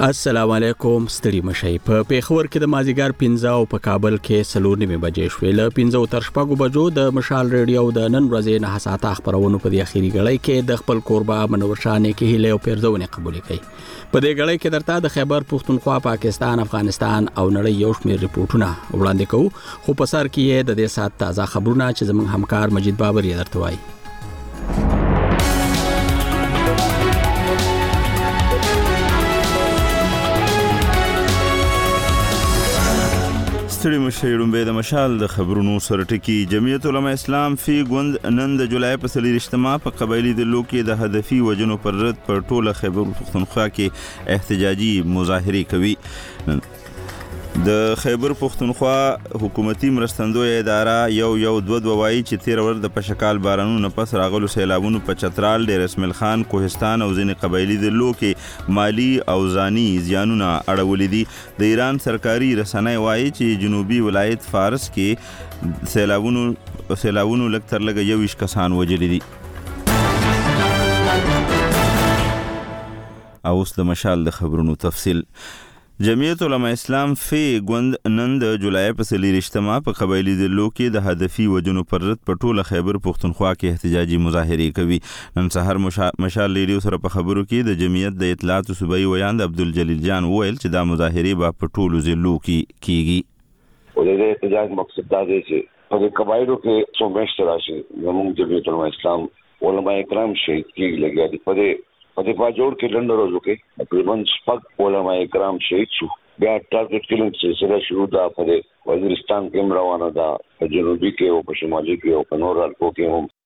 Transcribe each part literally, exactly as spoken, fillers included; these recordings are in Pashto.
السلام علیکم. ستړي مشئ. په پیښور کې د مازیګر پنځه او په کابل کې څلور نیمې بجې شوې. له پنځه تر شپږو بجو د مشال ریډیو د نن ورځې نه ساعته خبرونو په دې اخیری غړۍ کې د خپل کوربه منور شانې کې هیله او پیرزونه قبول کړي. په دې غړۍ کې درته د خیبر پښتونخوا، پاکستان، افغانستان او نړۍ یو شمېر ریپورتونه وړاندې کوو، خو په سر کې د دې سات تازه خبرونه چې زموږ همکار مجید بابر یې درته وایي. ستړي مشئ. لومبۍ د مشال د خبرونو سره ټکی. جمعیت علماء اسلام فی ګوند نن د جولای په څلېرویشتمه په قبایلي ډلو کې د هدفي وژنو پر رد پر ټوله خیبر پښتونخوا کې احتجاجي مظاهرې کوي. د خیبر پښتونخوا حکومتي مرستندویه اداره یو یو دوه دوه وایي چې تیر ورځ د پشکال بارانونو پس راغلو سیلابونو په چترال، ډیر اسماعیل خان، کوهستان او ځینې قبایلي ډلو کې مالی او ځاني زیانونه اړولي دي. د ایران سرکاري رسنۍ وایي چې جنوبي ولایت فارس کې سیلابونو سیلابونو لږ تر لږه یوویشت کسان وژلي دي. او اوس د مشال د خبرونو تفصیل. جمعیت علماء اسلام فی ګوند نن د جولای په څلېرویشتمه په قبایلي ډلو کې د هدفي وژنو پر رد په ټوله خیبر پښتونخوا کې احتجاجي مظاهرې کوي. نن سهار مشال ریډیو سره په خبرو کې د جمعیت د اطلاعاتو صوبایي ویاند عبدالجلیل جان وویل چې دا مظاهرې به په ټولو ضلعو کې کیږي. او د احتجاج مقصد دا دی چې په قبایلو کې څو میاشتې راشي زموږ جمعیت علماء اسلام علماء کرام شهید کیږي لګیا دي. په دې په دې په جوړ کې لنډ ورځو کې تقریبا شپږ علماء کرام شهید شو. بیا ټارګټ کلینګ سلسله شروع ده. په وزیرستان کې روانه ده، په جنوبي کې او په شمالي کې او په نور علاقو کې هم.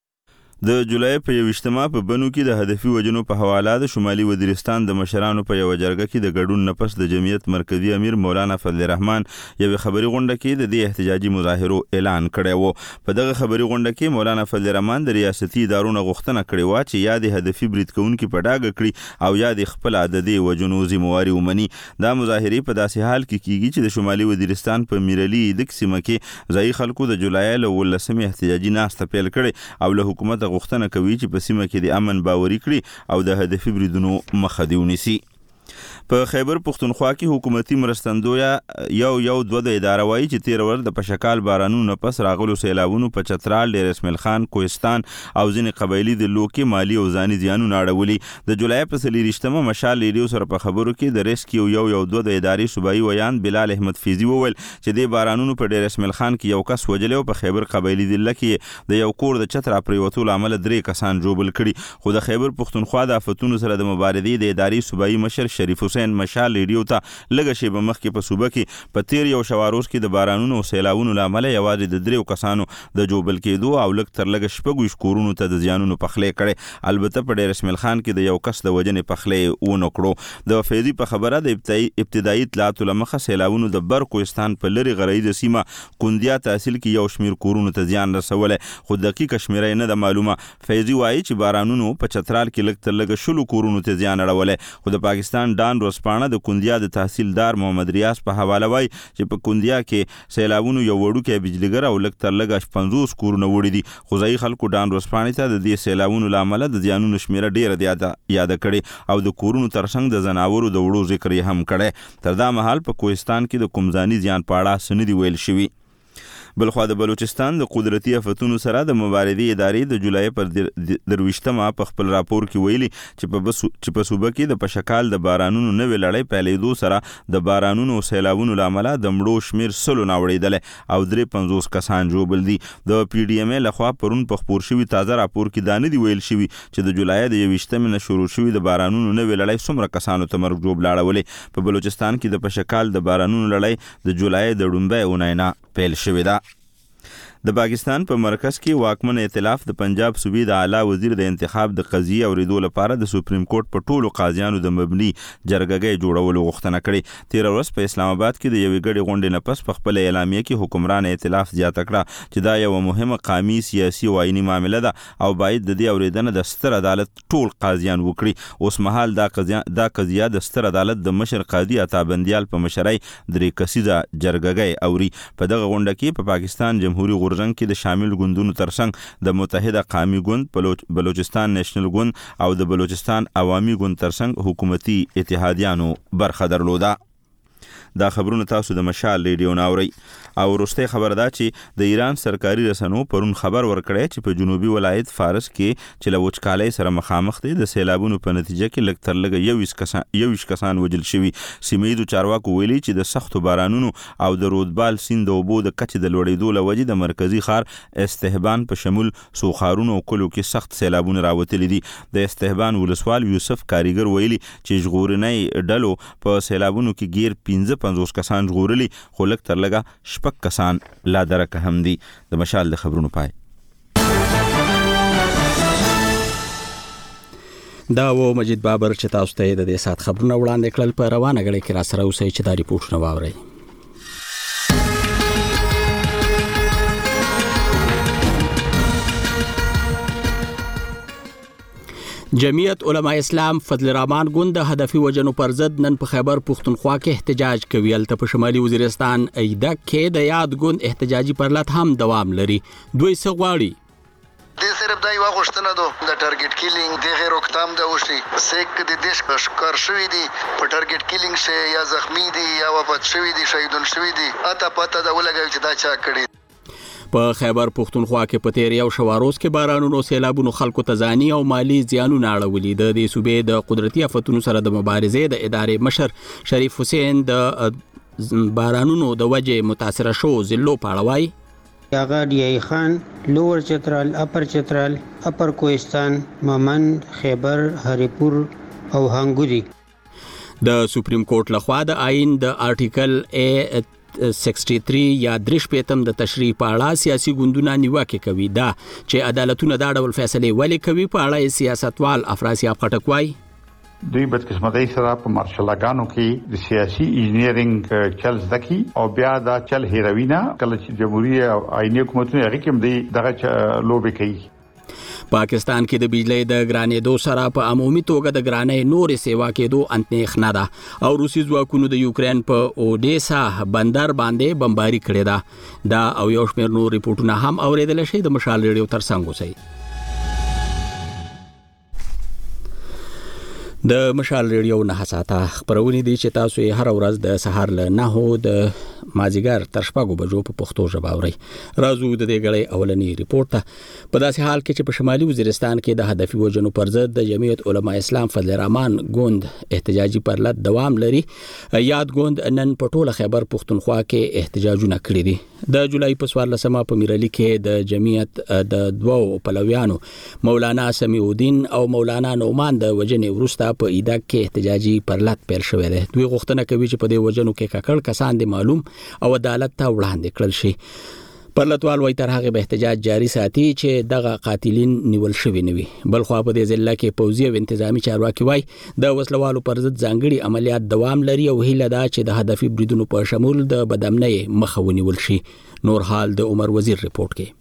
د جولای په یوویشتمه په بنو کې د هدفي وژنو په حواله د شمالي وزیرستان د مشرانو په یوه جرګه کې د ګډون نه پس د جمعیت مرکزي امیر مولانا فضل الرحمن یوې خبري غونډه کې د دې احتجاجي مظاهرو اعلان کړی و. په دغه خبري غونډه کې مولانا فضل الرحمن د ریاستي ادارو نه غوښتنه کړې وه چې یا د هدفي برید کوونکي په ډاګه کړي او یا د خپله د دې وژنو ذمهواري ومني. دا مظاهرې په داسې حال کې کیږي چې د شمالي وزیرستان په میرلي دک سیمه کې ځایي خلکو د جولای له اوولسمې احتجاجي ناسته پیل کړې او له حکومت غوښتنه کوي چې په سیمه کې د امن باوري کړي او د هدفي بریدونو مخه دې ونیسي. په خیبر پښتونخوا کې حکومتي مرستندویه یو یو دوه د اداره وایي چې تیر ورځ د پشکال بارانونو پس راغلو سیلابونو په چترال، ډیر اسماعیل خان، کوهستان او ځینې قبایلي ډلو کې مالی او ځاني زیانونه اړولي. د جولای په څلېرویشتمه مشال ریډیو سره په خبرو کې د ریسکیو یو یو دوه د ادارې صوبایي ویاند بلال احمد فیضي وویل چې د بارانونو په ډیر اسماعیل خان کې یو کس وژلی او په خیبر قبایلي ډله کې د یو کور د چت راپرېوتو له امله درې کسان ژوبل کړي. خو د خیبر پښتونخوا د آفتونو سره د مبارزې د ادارې صوبایي مشر شریف حسین مشال ریډیو ته لږه شیبه مخکې په صوبه کې په تیر یو شواروز کې د بارانونو او سیلابونو له امله یوازې د دریو کسانو د ژوبل کېدو او لږ تر لږه شپږویشت کورونو ته د زیانونو پخلی کړی. البته په ډیر اسماعیل خان کې د یو کس د وژنې پخلی ونه کړو. د فیضي په خبره د ابتدایي اطلاعاتو له مخه سیلابونو د بر کوهستان په لرې غرایزه سیمه کندیا تحصیل کې یو شمېر کورونو ته زیان رسولی، خو دقیقه شمېره یې نه ده معلومه. فیضي وایي چې بارانونو په چترال کې لږ تر لږه شلو کورونو ته زیان اړولی، خو د پاکستان ډان ورځپاڼه د کندیا د تحصیلدار محمد ریاض په حواله وایي چې په کندیا کې سیلابونو یو وړوکی بجلیګر او لږ تر لږه پنځوس کورونه وړي دي. خو ځایي خلکو ډان ورځپاڼې ته د دې سیلابونو له امله د زیانونو شمېره ډېره یاده کړې او د کورونو ترڅنګ د ځناورو د وړو ذکر یې هم کړی. تر دا مهال په کوهستان کې د کوم ځاني زیان په اړه څه نه دي ویل شوي. بلخوا د بلوچستان د قدرتي آفتونو سره د مبارزې ادارې د جولای پر درویشتمه په خپل راپور کې ویلي چې په صوبه کې د پشکال د بارانونو نوې لړۍ پیلېدو سره د بارانونو او سیلابونو له امله د مړو شمېر سلو نه اوړېدلی او درې پنځوس کسان ژوبل دي. د پی ډي ایم ای لخوا پرون په خپور شوي تازه راپور کې دا نه دي ویل شوي چې د جولای د یوویشتمې نه شروع شوي د بارانونو نوې لړۍ څومره کسانو ته مرګ ژوبله اړولې. په بلوچستان کې د پشکال د بارانونو لړۍ د جولای د لومړۍ اونۍ نه پیل شوې ده. د پاکستان په مرکز کې واکمن ائتلاف د پنجاب صوبې د اعلی وزیر د انتخاب د قضیې اوریدو لپاره د سپریم کورټ په ټولو قاضیانو د مبني جرګهګۍ جوړولو غوښتنه کړې. تېره ورځ په اسلام آباد کې د یوې ګډې غونډې نه پس په خپله اعلامیه کې حکمران ائتلاف زیاته کړه چې دا یوه مهمه قامي، سیاسي او آئیني معامله ده او باید د دې اورېدنه د ستر عدالت ټول قاضیان وکړي. اوس مهال دا قضیه د ستر عدالت د مشر قاضي عطا بندیال په مشرۍ درې کسیزه جرګهګۍ اوري. په دغه غونډه کې په پاکستان جمهوري غورځنګ کې د شامل ګوندونو ترڅنګ د متحده قومي ګوند، بلوچستان نیشنل ګوند او د بلوچستان عوامي ګوند ترڅنګ حکومتي اتحادیانو برخه درلوده. دا خبرونه تاسو د مشال ریډیو ناوري. او وروسته خبر دا چې د ایران سرکاري رسنیو پرون خبر ورکړی چې په جنوبي ولایت فارس کې چې له وچکالۍ سره مخامخ دي د سیلابونو په نتیجه کې لږ تر لږه یویشت کسان یویشت کسان وژل شوي. سیمه ییزو چارواکو ویلي چې د سختو بارانونو او د رودبال سیند د اوبو د کچې د لوړېدو له وجې د مرکزي ښار استهبان په شمول څو ښارونو او کلیو کې سخت سیلابونه راوتلي دي. د استهبان ولسوال یوسف کاریګر ویلي چې ژغورنۍ ډلو په سیلابونو کې ګیر پنځه پنځوس کسان ژغورلي، خو لږ تر لږه شپږ کسان لا درکه هم دي. د مشال د خبرونو پای. دا و مجید بابر چې تاسو ته د دې سات خبرونه وړاندې کړل. په روانه غړي کې را سره اوسئ چې دا ریپورټونه واورئ. جمعیت علماء اسلام فضل الرحمن ګوند د هدفي وجنو پر ضد نن په خیبر پختونخوا کې احتجاج کوي. الته په شمالي وزیرستان ایده کې د یاد ګوند احتجاجي پرلط هم دوام لري. دوی څه غواړي؟ د صرف دا یو غوښتنه ده د ټارګټ کیلینګ د غیر روکتام د وشي سیک د دیش کار شوی دي په ټارګټ کیلینګ شه یا زخمی دي یا وفات شوی دي شهیدون شوی دي اته پته دا ولګوي چې دا چا کړی. په خیبر پختونخوا کې په تیر یو شواروز کې بارانونو سیلابونو خلکو ته ځاني او مالی زیانونه اړولي. د دې صوبې د قدرتي آفتونو سره د مبارزې د ادارې مشر شریف حسین د بارانونو د وجې متاثره شو ضلعو په اړه وایي. هغه ډیای خان، لوور چترال، اپر چترال، اپر کوهستان، ممند، خیبر، هریپور او هنګوري. د سپریم کورټ لخوا د آئین د آرټیکل ا سیکسټي تھری یا درش پیتم د تشریح په اړه سیاسي ګوندونه نیوکه کوي. دا چې عدالتونه دا ډول فیصله ولې کوي په اړه سیاستوال افراسیاب خټک وایي. دوی بدقسمتۍ سره په مارشلګانو کې د سیاسي انجینیرینګ چل زدکی او بیا دا چل هیروینا کله چې جمهوریت او آئینی حکومتونه هغه کوم دی دغه لوبه کوي. پاکستان کې د بجلی د ګرانېدو سره په عمومي توګه د ګرانۍ نورې سیوا کېدو اندېښنه ده او روسي ځواکونو د یوکرين په اوډیسا بندر باندې بمباري کړې ده. دا او یو شمېر نور ریپورتونه هم اوریدل شي. د مشال ریډیو ترڅنګ اوسئ. د مشال ریډیو نه ساته خبرونه دي چې تاسو یې هر ورځ د سهار له نهو د مازیګر تر شپږو بجو په پښتو ژبه اورئ. راځو د دې غړې اولنی ریپورت ته. په داسې حال کې چې په شمالي وزیرستان کې د هدفي وجنو پر ضد د جمعیت علماء اسلام فضل الرحمن ګوند احتجاجي پرلط دوام لري. یاد ګوند نن په ټوله خیبر پختونخوا کې احتجاجونه کړي دي. د جولای په څوارلسمه په میرالي کې د جمعیت د دوو پلویانو مولانا سمیع الدین او مولانا نعمان د وجنې وروسته په ایده کې احتجاجي پرلط پیل شوی دی. دوی غوښتنه کوي چې په دې وجنو کې ککړ کسان دي معلوم او عدالت ته وړاندې کړل شي. پرلطوال وایي تر هغه به احتجاج جاري ساتي چې دغه قاتلین نیول شوي نه وي. بل خو په دې ضلع کې پوځي او انتظامی چارواکي وایي د وسلوالو پر ضد ځانګړي عملیات دوام لري او هیله ده چې د هدفي بریدونو په شمول د بدامنۍ مخه ونیول شي. نور حال د عمر وزیر ریپورت کې.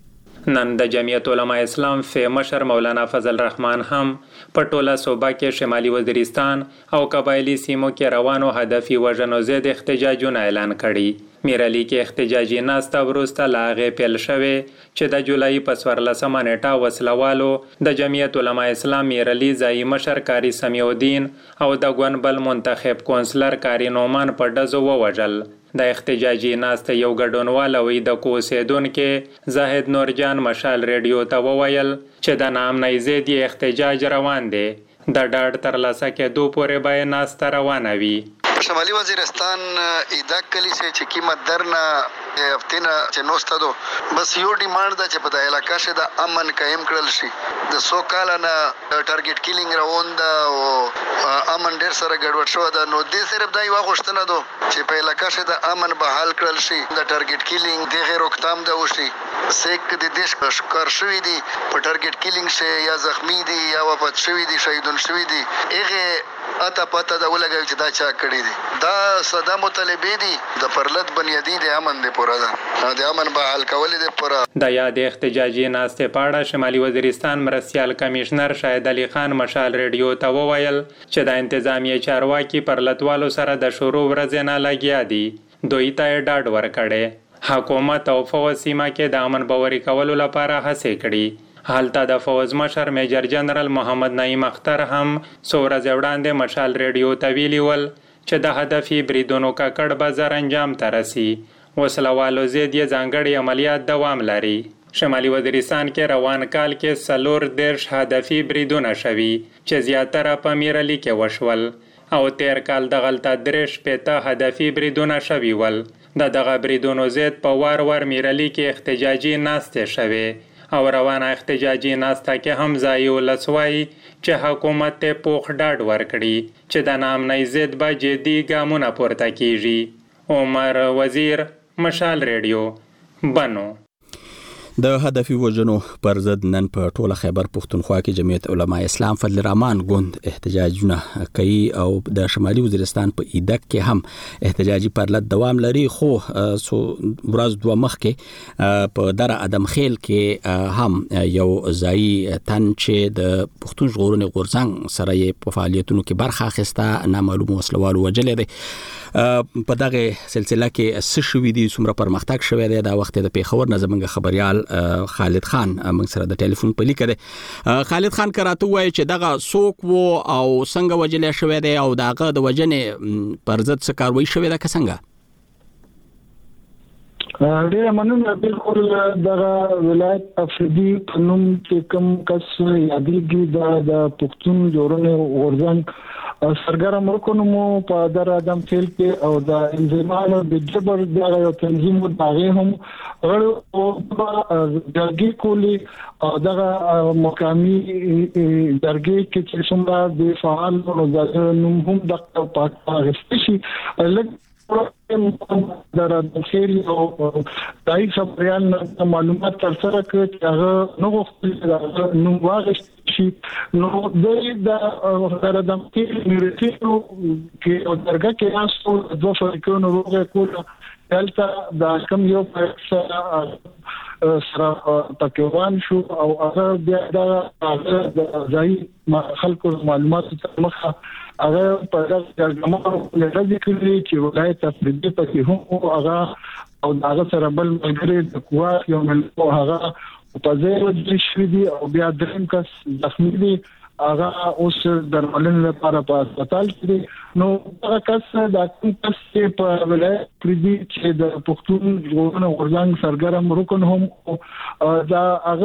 نن د جمعیت علماء اسلام فی مشر مولانا فضل الرحمن هم په ټوله صوبه کې شمالي وزیرستان او قبایلی سیمو کې روانو هدفي وژنو ضد احتجاجونه اعلان کړي. میرالی کې احتجاجي ناسته وروسته لا هغې پیل شوې چې د جولای په څوارلسمه نیټه وسلوالو د جمعیت علماء اسلام میرالی ځایي مشر کاری سمیع الدین او د ګوند بل منتخب کونسلر کاری نعمان په ډزو ووژل. د احتجاجي ناسته یو ګډونوال وی د کوسیدونکو زاهد نورجان مشال ریډیو ته وویل چې د نامنۍ ضد احتجاج روان دی. د ډاډ ترلاسه کېدو پورې به ناسته روانه وي. شمالي وزیرستان ایدا کلی سے چې قیمت درنه هفتینه چې نوسته دو بس یو ډیماند ده چې په د علاقې شه د امن قائم کړل شي. د سو کال نه ټارګټ کیلینګ روان ده او امن ډیر سره ګډوډ شو ده. نو دې صرف دا یو غوښتنه ده چې په علاقې شه د امن بحال کړل شي. د ټارګټ کیلینګ د غیر روکتام ده وشي سیک د دیش کار شوی دي په ټارګټ کیلینګ شه یا زخمی دي یا وفات شوی دي شهیدون شوی دي هغه اته پته دا ولګوي چې دا چا کړی دي. دا صدا مطالبه دي د پرلط بنیادی د امن د پوره ده د امن بحال کول دي پوره. د یاد احتجاجي ناسته پاړه شمالي وزیرستان مرستيال کمشنر شاهد علي خان مشال ریډیو ته وویل چې د انتظامی چارواکي پرلطوالو سره د شروع ورځ نه لګیا دي. دوی ته ډاډ ورکړي. حکومت او فوج سیمه کې د امن باوري کولو لپاره هڅې کړي. هلته د فوج مشر میجر جنرال محمد نعیم اختر هم څو ورځې وړاندې مشال ریډیو ته ویلي ول چې د هدفي بریدونو ککړ بازار انجام ته رسي. وسلوالو ضد یې ځانګړي عملیات دوام لري. شمالي وزیرستان کې روان کال کې څلور دېرش هدفي بریدونه شوي چې زیاتره په میرعلي کې وشول او تیر کال دغلته درې شپېته هدفي بریدونه شوي ول. د دغه بریدونو ضد په وار وار میرعلي کې احتجاجي ناستې شوې او روانه احتجاجي ناسته کې هم ځایي ولس وایي چې حکومت ته پوخ ډاډ ورکړي چې د ناامنۍ ضد به جدي ګامونه پورته کیږي. عمر وزیر، مشال ریډیو، بنو. د هدفي وژنو پر ضد نن په ټوله خیبر پښتونخوا کې جمعیت علماء اسلام فضل الرحمن ګوند احتجاجونه کوي او د شمالي وزیرستان په ایدک کې هم احتجاجي پرلط دوام لري. خو سو ورځ دوه مخکې په در ادم خیل کې هم یو ځایي تن چې د پښتون ژغورنې غورځنګ سره یې په فعالیتونو کې برخه اخیسته نامعلوم وسلوالو وجلې دی. په دغه سلسله کې څه شوي دي، څومره پرمختګ شوی دی، دا وخت د پیښور نه زموږ خبريال خالد خان موږ سره د ټلیفون په لیکه دی. خالد خان کراته وایي چې دغه څوک وو او څنګه وجلې شوی دی او دغه د وجنې پر ضد څه کاروي شوی ده که څنګه؟ ډیره مننه. بالکل دغه ولایت افریدي په نوم کې کوم کس یادېږي د پښتون ژغورنې غورځنګ سرګرم رکنمو په در ادم فیل کې او د انضمام د جبر دغه یو تنظیم دغه هم غړو او درګي کولی او دغه مقامي درګي کې چې څومره د فعال او نوم هم د پاکستاني لګ در داخل او دای خبريال معلومات تر سره کړ چې هغه نو غوښتل نو واغښت شي. نو د در داخل میرتیو کې او درګه کې تاسو دوه فرقونو روغه کوله دلته د کوم یو سره سره تکوان شو او هغه بیا د ځای خلکو معلومات تر مخه هغه په دغه جماعت لږه کړی چې ولایت افریدي پکې هم هغه او هغه سره بل ملګری د قوا یو مل هغه په ځای ودرې شوی دی او بیا دریم کس زخمی دی هغه اوس درملنې لپاره په هسپتال کې دی. نو هغه کس د کوم کس په ولایت افریدي چې د پښتون ژغورنې غورځنګ سرګرم رکن هم دا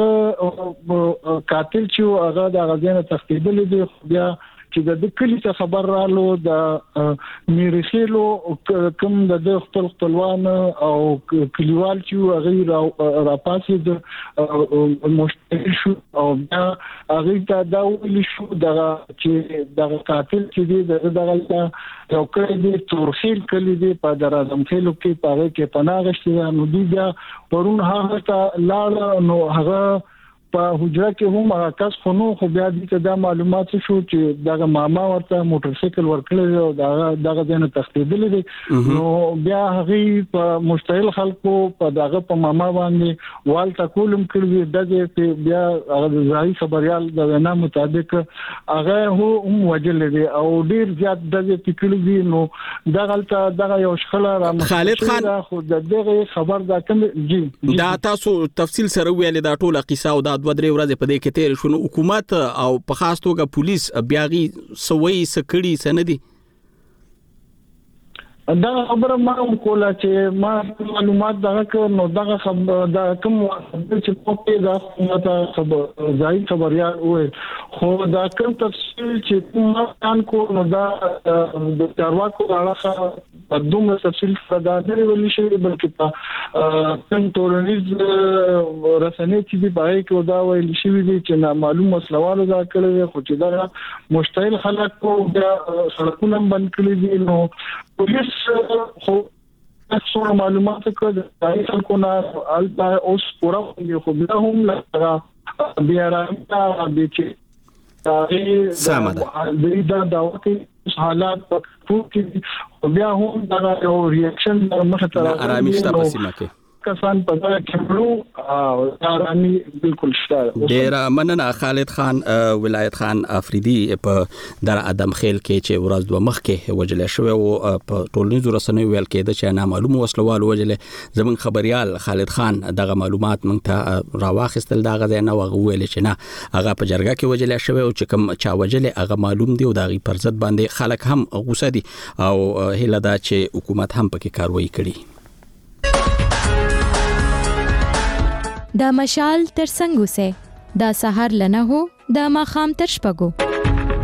هغه قاتل چې هغه د غزنه تختیدل دی بیا چې د کلی څخه خبر رالو د میرخیلو کوم د خپل خپلوان او کلیوال چې هغه را پاسې د مشترک شو او بیا هغه ته دا ویل شو دغه چې دغه قاتل چې دی دغه یو کلی دی تورخیل کلی دی په درازم خیلو کې پاره کې پناه غشتي نو دی بیا پرون هغه ته لاړ نو هغه په حجره کې هم هغه کس خو نو خو بیا دې ته دا معلومات شو چې دغه ماما ورته موټر سایکل ورکړل او دغه دغه ځنه تختیدل دي. نو بیا هغه په مشتعل خلکو په دغه په ماما باندې وال تکولم کړی دغه بیا هغه ځای خبريال د وینا مطابق هغه هو هم وجل دي او ډیر زیات دغه فکر دي. نو دغه دغه یو شخله را خالد خان خو دغه خبر دا کوم جی دا تاسو تفصیل سره ویل دا ټوله قصه او دا دوه درې ورځې په دې کې تیر شو. حکومت او په خاص توګه پولیس بیاغي سوي سکړي سندي دا خبره ما کوله چې ما معلومات دغه نو دغه خبر دا کوم چې په دې دا خبر ځای خبريال وې خو دا کوم تفصیل چې ما کان کو نو دا د چارواکو علاقه په دومره تفصیل دا نه ویل شي بلکې په کوم ټولنیز رسنۍ چې دی پای کې دا ویل شي چې نا معلوم مسلوالو دا کړی خو چې دا مشتعل خلک کو دا سړکونه بند کړی دي. نو پولیس خو څو معلومات کړه د خلکو نه البته اوس پورا خو بیا هم لږه بیا راځي چې سمه ده دا د حالات په کې بیا هم دا یو ریاکشن مخه تر آرامشته په سیمه کې کسان په ځای کې مړو او رامي بالکل شته. ډیر مننه خالد خان ولایت خان افریدي په در ادم خیل کې چې ورځ دوه مخ کې وجل شوی او په ټولنیزو رسنیو ویل کېده چې نامعلوم وسلوال وجل زمون خبريال خالد خان دغه معلومات مونږ ته راواخستل دا غځ نه وغویل چې نه هغه په جرګه کې وجل شوی او چې کوم چا وجل هغه معلوم دی او دغه پر ضد باندې خلک هم غوسه دي او هله دا چې حکومت هم پکې کاروایی کړي. دا مشال تر څنګه سه دا سحر لنه هو دا ماخام تر شپګو.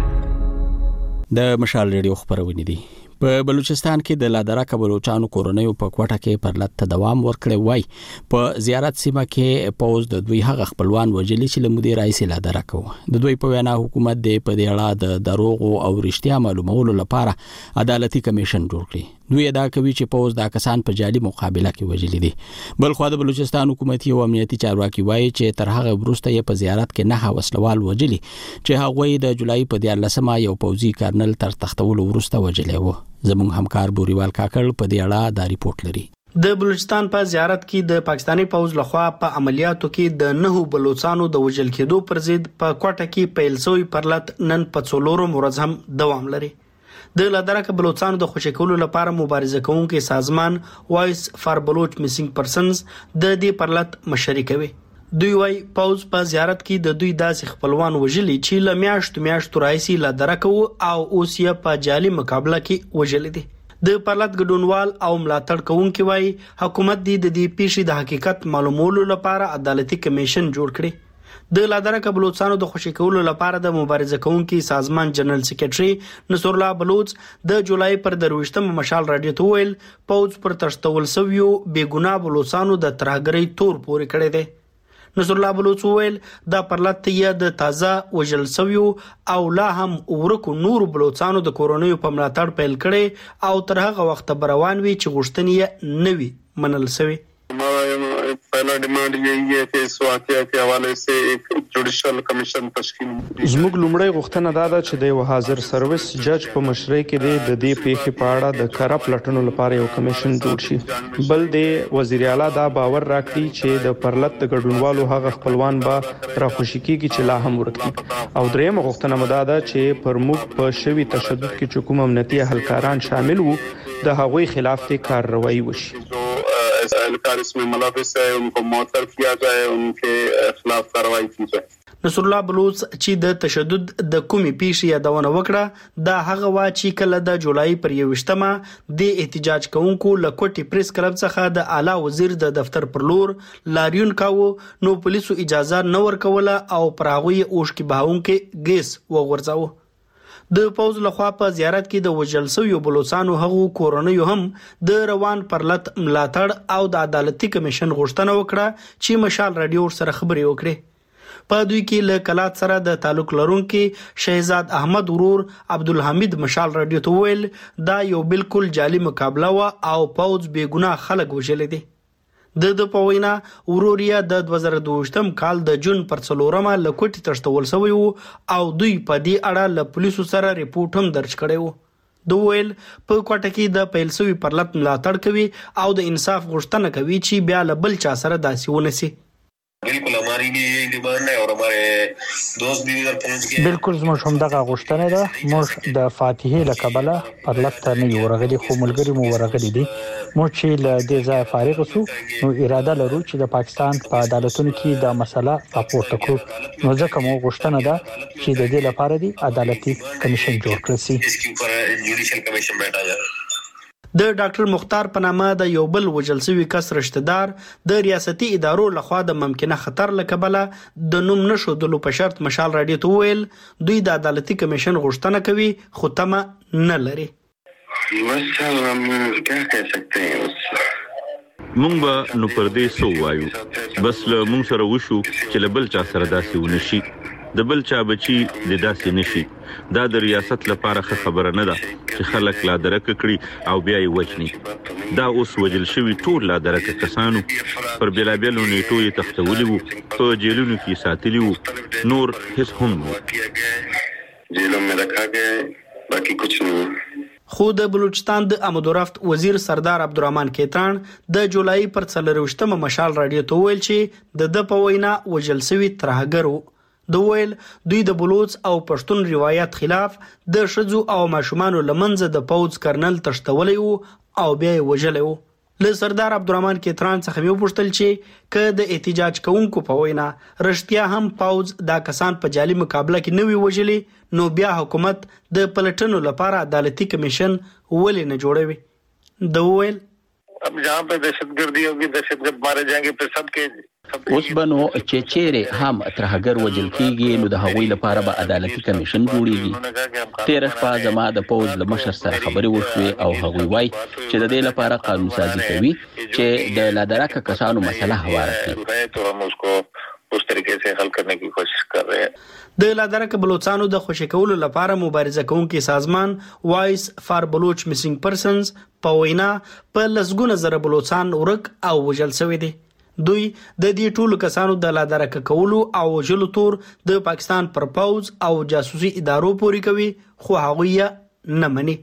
د مشال ریډیو خبرونه دي. په بلوچستان کې د لادرکه بلوچستانو کورونیو په کوټه کې پر لټ دوام ورکړی وای په زیارت سیمه کې پوز د دوی هغه خپلوان وجلی چې له مدیر رئیس لادرکه د دوی په وینا حکومت د په دې اړه د دروغ او رښتیا معلومولو لپاره عدالتي کمیشن جوړ کړي. دوی دا کوي چې پوز دا کسان په جالي مقابله کې وجلی دي. بل خو د بلوچستان حکومتي او امنیتي چارواکي وایي چې تر هغه وروسته یې په زیارت کې نه وسلوال وجلی چې هغه د جولای په دیارلسمه یو پوزي کارنل تر تختولو وروسته وجلی و. زموږ همکار بوریوال کاکړ په دې اړه دا ریپورت لري. د بلوچستان په زیارت کې د پاکستاني پوز لخوا په عملیاتو کې د نهو بلوچستانو د وجل کېدو پر ضد په کوټه کې پیل شوی پرلط نن په څلورو ورځ هم دوام لري. د لادرکه بلوچستانو د خوشی کولو لپاره مبارزه کوونکي سازمان وایس فار بلوچ میسینګ پرسنز د دې پرلط مشري کوي. دوی وايي پوز په زیارت کې د دوی داسې خپلوان وجلی چې لمیاشت میاشت رئیسي لادرکه او اوس یې په جالي مقابله کې وجلی دي. د پرلط ګډونوال او ملاتړ کوونکي وايي حکومت د دې پیښې د حقیقت معلومولو لپاره عدالتي کمیشن جوړ کړي. د لادرکه بلوچستانو د خوشی کولو لپاره د مبارزه کوونکي سازمان جنرال سیکریټري نصر الله بلوچ د جولای پر درويشتم مشال رادیو ته ویل پوز پر تشتول سویو بیګنا بلوچستانو د ترهګری تور پورې کړی دی. نصر الله بلوچ ویل دا پرلط یې د تازه وجل سویو او لا هم ورکو نور بلوچستانو د کورونیو په ملاتړ پیل کړي او تر هغه وخت بروان وی چې غوښتنې نوي منل سوي. पहला डिमांड यही है कि इस वाकया के हवाले से एक जुडिशल कमीशन तश्कील. زموږ لومړی غوښتنه دا ده چې د یو حاضر سرویس جج په مشرۍ کې د دې پیښې په اړه د کره پلټنو لپاره یو کمیشن جوړ شي. بل د وزیر اعلی دا باور راکړي چې د پرلط د ګډونوالو هغه خپلوان به راخوشي کیږي چې لا هم ورکړي. او دریم غوښتنه مده ده چې پر موږ په شوی تشدد کې چې کوم امنیتي اهلکاران شامل وو د هغوی خلاف ته کارروایی وشي. اهلکار इसमें मुलविस है उनको मौतर किया जाए उनके खिलाफ कार्रवाई की जाए. نصر الله بلوچ چې د تشدد د کومي پیښې یادونه وکړه دا هغه وا چې کله د جولای پر یوشتمه د احتجاج کوونکو لکوټي پریس کلب څخه د اعلی وزیر د دفتر پر لور لاریون کاوه نو پولیسو اجازه نه ورکوله او پراغوي اوش کې باونکې ګیس وغورځاوه. د پوز لخوا په زیارت کې د وجل سویو بلوچستانو هغو کورونیو هم د روان پرلط ملاتړ او د عدالتي کمیشن غوښتنه وکړه چې مشال رادیو سره خبري وکړي. په دوی کې له کلات سره د تعلق لرونکي شهزاد احمد ورور عبدالحمید مشال رادیو ته ویل دا یو بالکل جعلي مقابله و او پوز بیګناه خلک وجل دي. د د پوینا وروریا د دوه زره دوه کال د جون پر څلورمه لکوټي تشتول شوی او دوی په دې اړه له پولیسو سره ریپورت هم درج کړی وو. د ویل په کوټه کې د پیلسوي پرلط ملاتړ کوي او د انصاف غوښتنه کوي چې بیا له بل چا سره داسې ونسي. बिल्कुल हमारी भी यही डिमांड है और हमारे दोस्त भी इधर पहुंच गए. बिल्कुल زموږ هم دغه غوښتنه ده. موږ د فاتحه لقبله پرلط ته نه یو ورغلي خو ملګری مو ورغلي دي. موږ چې له دې ځای فارغ شو نو اراده لرو چې د پاکستان په عدالتونو کې دا مسله راپورته کړو. نو ځکه مو غوښتنه ده چې د دې لپاره دی عدالتي کمیشن جوړ کړی شي. इसके ऊपर जुडिशल कमीशन बैठा जाए. د ډاکټر مختار په نامه د یو بل وجل شوی کس رشتہ دار د ریاستي ادارو لخوا د ممکنه خطر لکبله د نوم نشو دلو په شرط مشال رادیو ته ویل دوی د عدالتي کمیشن غوښتنه کوي خو تمه نه لري. مونږ به نو پر دې سو وایو بس له مونږ سره وشو چې له بل چا سره داسې ونشي د بل چا بچي د داسې نشي. دا د ریاست لپاره ښه خبره نه ده چې خلک لا درکه کړي او بیا یې وجني. دا اوس وجل شوي ټول لا درکه کسانو پر بېلابېلو نیټو یې تختولي وو په جیلونو کې ساتلي وو نور هیڅ هم نه. जेलों में रखा गया है बाकी कुछ नहीं. خو د بلوچستان د امودورفت وزیر سردار عبدالرحمن کیتان د جولای پر څلرویشتمه مشال رادیو ته ویل چې د د په وینا وژل شوي ترهګر وو. د ویل دوی د بلوچ او پښتون روایت خلاف د ښځو او ماشومانو لمنځه د پوځ کرنل تشتولی وو او بیا یې وژلی وو. له سردار عبدالرحمن کیتان څخه مې وپوښتل چې که د احتجاج کوونکو په وینا رښتیا هم پوځ دا کسان په جعلي مقابله کې نه وي وژلي، نو بیا حکومت د پلټنو لپاره عدالتي کمیشن ولې نه جوړوي؟ د ویل अब जहाँ पे दहशतगर्दी होगी, दहशतगर्द मारे जाएंगे, फिर सबके اوس بنو چې چیرې هم ترهګر وجل کیږي نو د هغوی لپاره به عدالتي کمیشن جوړیږي. تیر شپه زما د پوز له مشر سره خبرې وشوې او هغوی وایي چې د دې لپاره قانون سازي کوي چې د لادرکه کسانو مسله هواره کړي. اس طریقے سے حل کرنے کی کوشش کر رہے ہیں. د لادرکه بلوچستانو د خوشی کولو لپاره مبارزه کوونکي سازمان وایس فار بلوچ میسنګ پرسنز په وینا په لسګونه زره بلوچستان ورک او وژل شوی دي. دوی د دې ټولو کسانو د لادرکه کولو او وژلو تور د پاکستان پر پوز او جاسوسي ادارو پورې کوي، خو هغوی یې نه مني.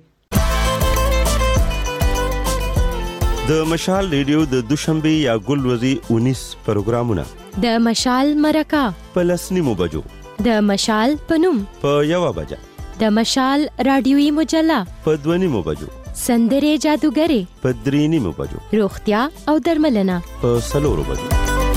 د مشال ریډیو د دوشنبه یا ګلورځي اونیس پروګرامونه د مشال مرکه په لسنیمو بجو، د مشال پنوم په یو بجه، د مشال رادیوي مجله په دونیمو بجو، سندرې جادوګری په درینیمو بجو، روغتیا او درملنه په سلورو بجو.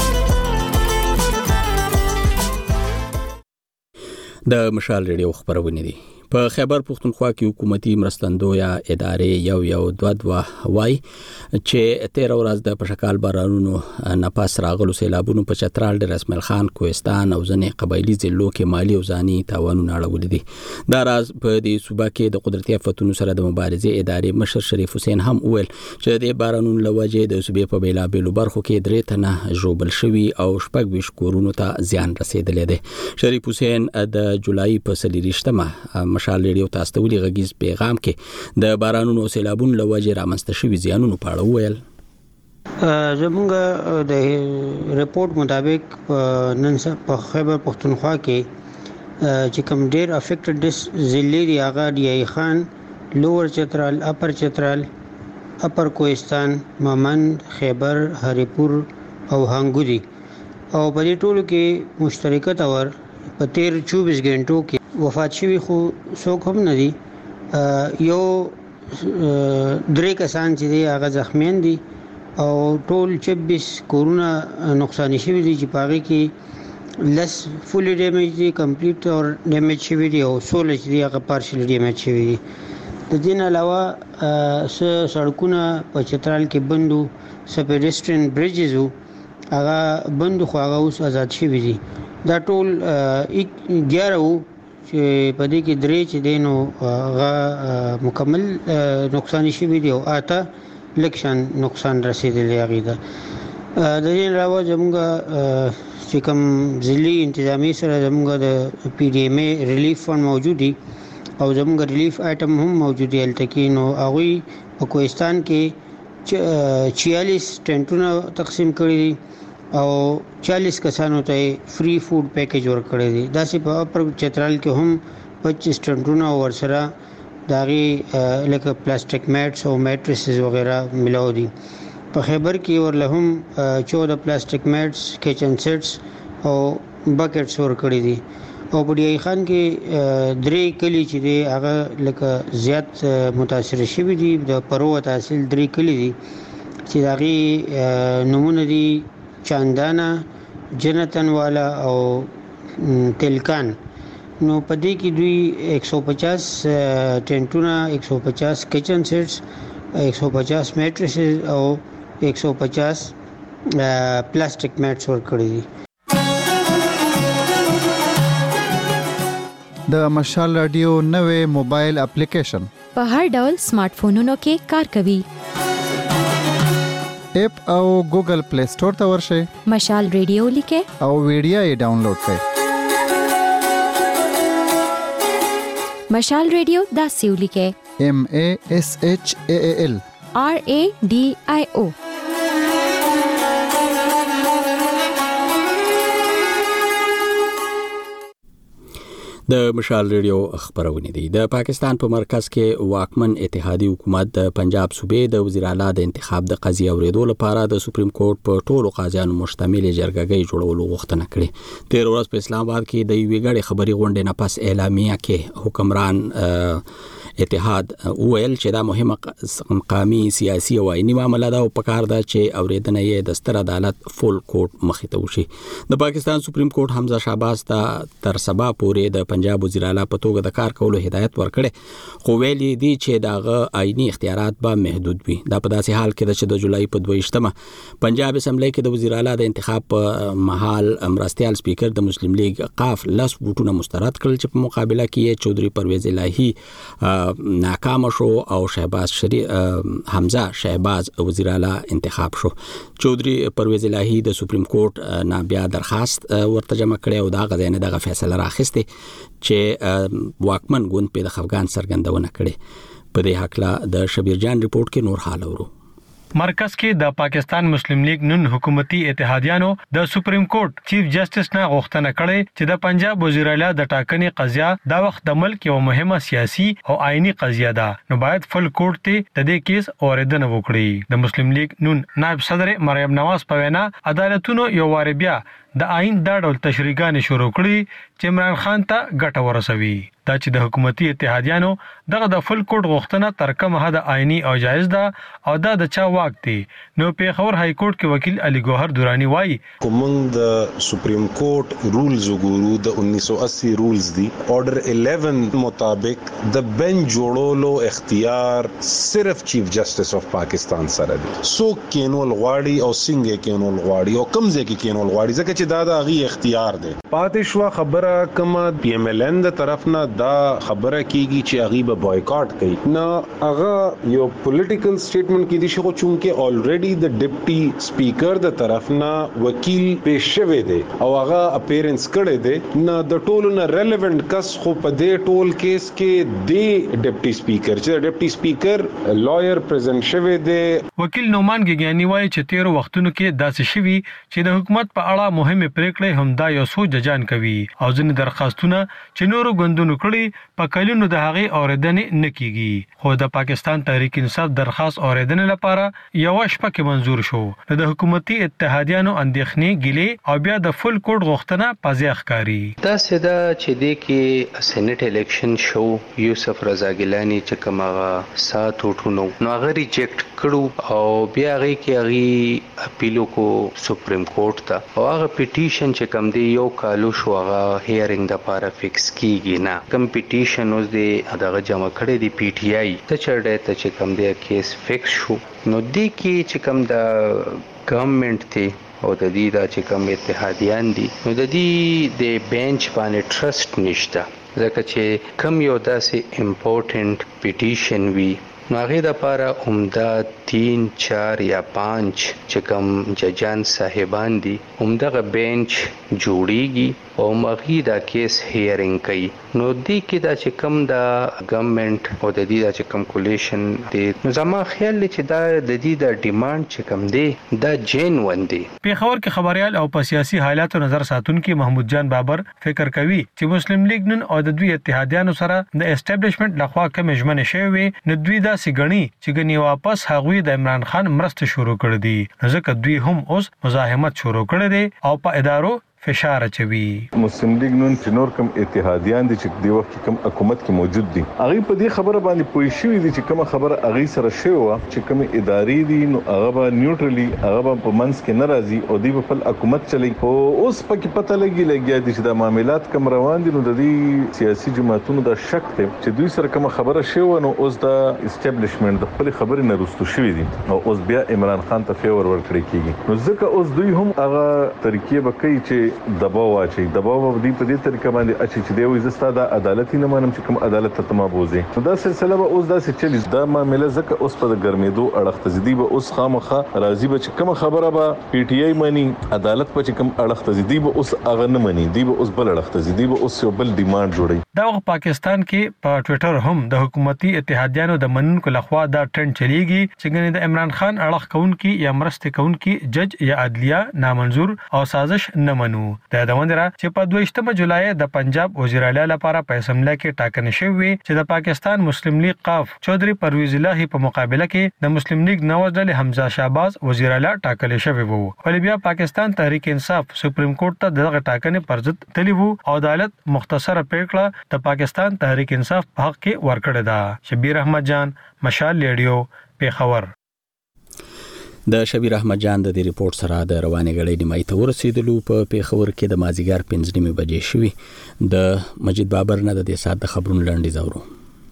د مشال ریډیو خبرونه دي. په خیبر پختونخوا کې حکومتي مرستندویا ادارې یو یو دوه دوه وای چې تیر ورځ د پشکال بارانونو نفاس راغلو سیلابونو په چترال د رسمل خان کوهستان او ځنې قبایلی ضلعو کې مالی او ځاني تاوانونه اړولې دي. دا راز په دې صوبه کې د قدرتي آفتونو سره د مبارزې ادارې مشر شریف حسین هم ویل چې د بارانونو لوجې د صوبې په بیلابېلو برخو کې درې تنه ژوبل شوي او شپږ ویشت کورونو ته زیان رسیدلی دی. شریف حسین د جولای په څلېرویشتمه مشال ریډیو تاسو ته ولې غږیز پیغام کې د بارانونو او سیلابونو له وجې رامنځته شوي زیانونو په اړه وویل. زموږ د ریپورت مطابق نن په خیبر پختونخوا کې چې کوم ډیر افیکټډ ضلع دی هغه دی خان، لوور چترال، اپر چترال، اپر کوهستان، مامند، خیبر، هریپور او هانګو دي. او په دې ټولو کې مشترکه تور په تیر چوبیس غنټو کې وفات شوی خو څوک هم نه دي. یو درې کسان چې دی هغه زخمیان دي او ټول چوبیس کورونه نقصان شوي دي چې پاغي کې لس فولي ډیمیج دي، کمپلیټ اور ډیمیج شوي دي او سول چې دی هغه پارشل ډیمیج شوي دي. د دې علاوه س سړکونه په چترال کې بندو، س پیډسترین بریجز هغه بندو خو هغه اوس آزاد شوي دي. دا ټول اګیاره وو چې په دې کې درې چې دینو هغه مکمل نقصان شوي دي او اته لکشان نقصان رسیدلی هغې ده. د دې علاوه زموږ چې کوم ضلعي انتظامي سره زموږ د پی ډي ایم اے ریلیف فنډ موجود دي او زموږ ریلیف آیټم هم موجود دي هلته کې. نو هغوی په کوهستان کې چھیالیس ټینټونه تقسیم کړي دي او چالیس کسانو ته فری فوډ پیکیج ورکړی دی. داسې په اپر چترال کې هم پچیس ټنټونه ورسره د هغې لکه پلاستیک میټس او میټریسز وغیره ملاو دي. په خیبر کې ورله هم چوده پلاستیک میټس، کچن سیټس او بکټس ورکړي دي. او په ډي ای خان کې درې کلي چې دی هغه لکه زیات متاثر شوي دي. د پروه تحصیل درې کلي دي چې د هغې نومونه دي چاندانا، جنتن والا او تلکان. نو په دې کې دوی ایک سو پچاس ټینټونه، ایک سو پچاس کچن سیټس، ایک سو پچاس میټریسز او ایک سو پچاس پلاستیک میټس ورکړي دي. د مشال رادیو نوې موبایل اپلیکیشن په هر ډول سمارټ فونونو کې کار کوي. اپ او ګوګل پلی سٹور ته ورشئ، مشال ریډیو لیکئ او ویډیو یې ډاونلوډ کړئ. مشال ریډیو داسې ولیکئ: ایم ای ایس ایچ ای ای ایل آر ای ډي آی او. د مشال ریډیو خبرونه دي. د پاکستان په مرکز کې واکمن اتحادي حکومت د پنجاب صوبې د وزیر اعلی د انتخاب د قضیه اوریدو لپاره د سپریم کورټ په ټولو قاضیانو مشتمل جرګه جوړولو غوښتنه کړې. تیر ورځ په اسلام آباد کې د یوې غړي خبري غونډې نه پس اعلامیه کې حکمران اتحاد ویل چې دا مهمه قومي سیاسي او آئینی معاملې ده او پکار ده چې اوریدنه یې د ستر عدالت فول کورټ مخې ته وشي. د پاکستان سپریم کورټ حمزه شهباز ته تر سبا پورې د پنجاب وزیر اعلی په توګه د کار کولو هدایت ورکړي، خو ویلي دي چې داغه آئینی اختیارات به محدود وي. دا په داسې حال کې چې د جولای په دویشتمه پنجاب اسمبلی کې د وزیر اعلی د انتخاب په محل مرستيال سپیکر د مسلم لیگ قاف لس ووټونه مسترد کړل چې په مقابله کې چودري پرویز الهی ناکام شو او شهباز شریف حمزه شهباز وزیر اعلی انتخاب شو. چودري پرویز الهی د سپریم کورټ نه بیا درخواست ورته جمع کړي او دا غوښنه دغه فیصله راخسته چې واکمن ګوند په د افغان سرګندونه کړي. په دې حق لا د شبیر جان رپورت کې نور حال اورو. مرکز کې د پاکستان مسلم لیگ نن حکومتي اتحادیانو د سپریم کورټ چیف جسټس نه غوښتنه کړې چې د پنجاب وزیر اعلی د ټاکنې قضیه دا وخت د ملک یو مهمه سیاسي او آئینی قضیه ده، نو باید فل کورټ ته د دې کیس اوریدنه وکړي. د مسلم لیگ نن نائب صدر مریم نواز په وینا عدالتونو یو وار بیا د آئین دا ډول تشریحګانې شروع کړي چې عمران خان ته ګټه ورسوي. دا چې د حکومتي اتحادیانو دغه د فل کورټ غوښتنه تر کومه حد آئینی او جایز ده او دا د چا واک دی. نو پیښور های کورټ کې وکیل علي ګوهر دورانی وایي کوم د سپریم کورټ رولز وګورو د انیس سو اسی رولز دی آرډر الیون مطابق د بنچ جوړولو اختیار صرف چیف جسټس اف پاکستان سره دی. سو کینول غواړي او څنګه کینول غواړي او کوم ځای کې کینول غواړي ځکه چې دا د غي اختیار دی. پاتې شو خبره کوم پی ایم ایل ان د طرف نه دا خبره کیږي چې هغه به بایکاټ کوي نه هغه یو پولیټیکل سټیټمنټ کې دي چې چونکه الریډي د ډیپټي سپیکر د طرف نه وکیل پیش شوی دی او هغه اپیرنس کړی دی نه د ټولو نه ریلیونت کس خو په دې ټول کیس کې دی ډیپټي سپیکر چې ډیپټي سپیکر لویر پریزنټ شوی دی. وکیل نومان ګیګیانی وایي چې تیر وختونو کې داسې شوی چې د حکومت په اړه مهمه پریکړې هم دا یو څو ججان کوي او ځینې درخواستونه چې نورو غوندونو کړي په کلونو د هغې اوریدنې نه کیږي. خو د پاکستان تحریک انصاف درخواست اوریدنې لپاره یو شپه کې منزور شو. د حکومتي اتحادیانو اندېښنې ګیلې او بیا د فل کورټ غوښتنه پازیخ کاری. دا سدا چې د کې سېنات الیکشن شو یوسف رضا ګیلانی چې کومه سات وټونو نو هغه ریجیکټ کړو او بیا هغه کې هغه اپیلو کو سپریم کورټ ته او هغه پټیشن چې کوم دی یو کالو شو هغه هیرینګ د لپاره فکس کیږي نه. کوم پټیشن اوس دی هغه جمع کړی دی پی ټی آی ته چړې ته چې کوم دی کیس فکس شو نو دی کې چې کوم د ګورنمنت ته او د دې دا چې کوم اتحادیان دي نو د دې د بنچ باندې ټرست نشته ځکه چې کوم یو داسې امپورټنت پټیشن وی نو هغه د لپاره عمده تین چار یا پانچ چې کوم ججان صاحبان دي عمده بنچ جوړیږي او مغی دا کیس هیرینګ کوي. نو دې کې دا چې کوم د ګورنمنت او د دې دا چې کوم کولیشن دی نو زما خیال دی چې دا د دې د ډیماند چې کوم دی دا جینون دی. پیښور کې خبريال او په سیاسي حالاتو نظر ساتونکي محمود جان بابر فکر کوي چې مسلم لیگ نن او د دوی اتحادیانو سره د اسټابلیشمنت لخوا کوم ژمنه شوی نو دوی دا سګنی چې غنی واپس هغوی د عمران خان مرسته شروع کړ دي ځکه دوی هم اوس مزاحمت شروع کړي دي او په ادارو فشار اچوي. مسلم لیگ نن چې نور کوم اتحادیان دي چې د وخت کوم حکومت کې موجود دي هغه په دې خبره باندې پوي شوی دي چې کوم خبره هغه سره شوی و چې کوم ادارې دي نو هغه به نیوټرلی هغه په منځ کې ناراضي او دی په خپل حکومت چلی او اوس پکې پته لګي لګیا دي چې د معاملات کوم روان دي نو د دې سیاسي جماعتونو د شک ته چې دوی سره کوم خبره شوی نو اوس د اسټابلیشمنت د خپل خبرې نه رستو شوی دي او اوس بیا عمران خان ته فیور ورکړي کیږي نو ځکه اوس دوی هم هغه طریقې به کوي چې دباو واچي دباو دی په دې طریقه باندې اچي چې دی وي زستا د عدالت نه مانم چې کوم عدالت ته ما بوزي نو دا سلسله به اوس دا چې چلی دا معاملې زکه اوس په ګرمېدو اړخ تزدي به اوس خامخه راضي به چې کوم خبره به پی ټی آی مانی عدالت په کوم اړخ تزدي به اوس اغه نه مانی دی به اوس بل اړخ تزدي به اوس یو بل ډیماند جوړي. دا پاکستان کې په ټوئیټر هم د حکومتي اتحادیانو د منونکو لخوا دا ټرند چلیږي چې ګنې د عمران خان اړخ کونکي یا مرسته کونکي جج یا عدلیه نامنظور او سازش نه منو. روانو. د یادونه چې په دویشتمه جولای د پنجاب وزیر اعلی لپاره په اسمبلی کې ټاکنې شوې چې د پاکستان مسلم لیگ قاف چودري پرویز الهی په مقابله کې د مسلم لیگ نواز ډلې حمزه شهباز وزیر اعلی ټاکل شوی وو. ولې بیا پاکستان تحریک انصاف سپریم کورټ ته دغه ټاکنې پر ضد تللی وو او عدالت مختصره پریکړه د پاکستان تحریک انصاف په حق کې ورکړه ده. شبیر احمد جان، مشال ریډیو، پیښور. د شبیر احمد جان د دې ریپورت سره د روانې غړې نیمای ته ورسېدلو. په پیښور کې د مازیګر پنځه نیمې بجې شوې. د مجید بابر نه د دې سات د خبرونو لنډیز اورو.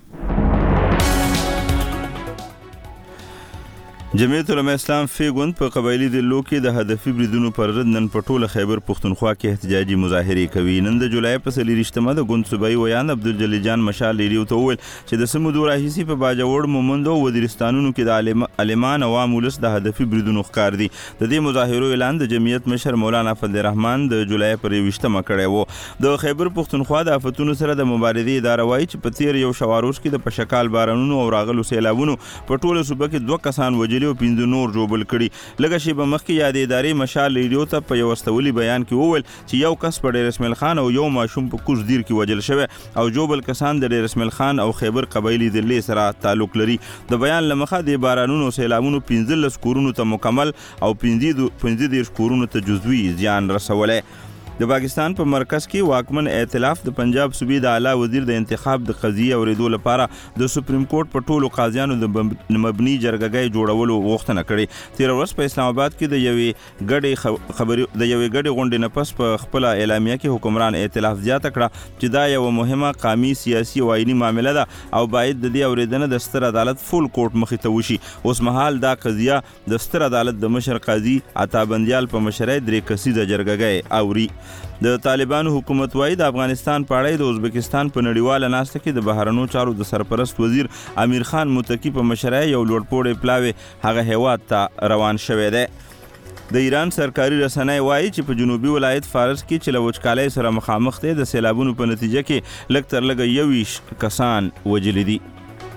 جمعیت علماء اسلام فیګوند په قبایلی دلو کې د هدفي بریدونو پر ضد نن په ټوله خیبر پښتونخوا کې احتجاجي مظاهرې کوي. نن د جولای په څلېرویشتمه د ګوند صوبایي ویان عبدالجلیل جان مشال ریډیو ته وویل چې د سمو دوه راهیسي په باجوړ، مومند او وزیرستانونو کې د عالمان عوام ولس د هدفي بریدونو ښکار دي. د دې مظاهرو اعلان د جمعیت مشر مولانا فضل الرحمن د جولای پر یوویشتمه کړی و. د خیبر پښتونخوا د آفتونو سره د مبارزې اداره وایي چې په تیر یو شواروز کې د پشکال بارانونو او راغلو سیلابونو په ټوله صوبه کې دوه کسان وجلي او پنځه نور جوړ کړي. لږه شیبه مخکې یاد ادارې مشال ریډیو ته په یو استولي بیان کې وویل چې یو کس په ډیر اسماعیل خان او یو ماشوم په کوز دیر کې وجل شوی او جوبل کسان د ډیر اسماعیل خان او خیبر قبایلی دلې سره تعلق لري. د بیان لمخه د بارانونو سیلابونو پنځه لس کورونو ته مکمل او پنځه دېرش کورونو ته جزوي زیان رسولی. د پاکستان په مرکز کې واکمن ائتلاف د پنجاب صوبې د اعلی وزیر د انتخاب د قضیې اوریدو لپاره د سپریم کورټ په ټولو قاضیانو د مبني جرګګۍ جوړولو غوښتنه کړې. تیر ورځ په اسلام آباد کې د یوې ګډې خبري د یوې ګډې غونډې نه پس په خپل اعلامیه کې حکمران ائتلاف زیاته کړه چې دا یو مهمه قومي سیاسي او آئینی معامله ده او باید د دې اوریدنه د ستر عدالت فول کورټ مخې ته وشي. اوس مهال دا قضیه د ستر عدالت د مشر قاضي عطا بندیال په مشرۍ درې کسیزه جرګګۍ اوري. د طالبانو حکومت وايي د افغانستان په اړه د ازبکستان په نړیواله ناسته کې د بهرنیو چارو د سرپرست وزیر امیر خان متقی په مشرۍ یو لوړپوړی پلاوی هغه هیواد ته روان شوی دی. د ایران سرکاري رسنۍ وایي چې په جنوبي ولایت فارس کې چې له وچکالۍ سره مخامخ دی د سیلابونو په نتیجه کې لږ تر لږه یوویشت کسان وجلي دي.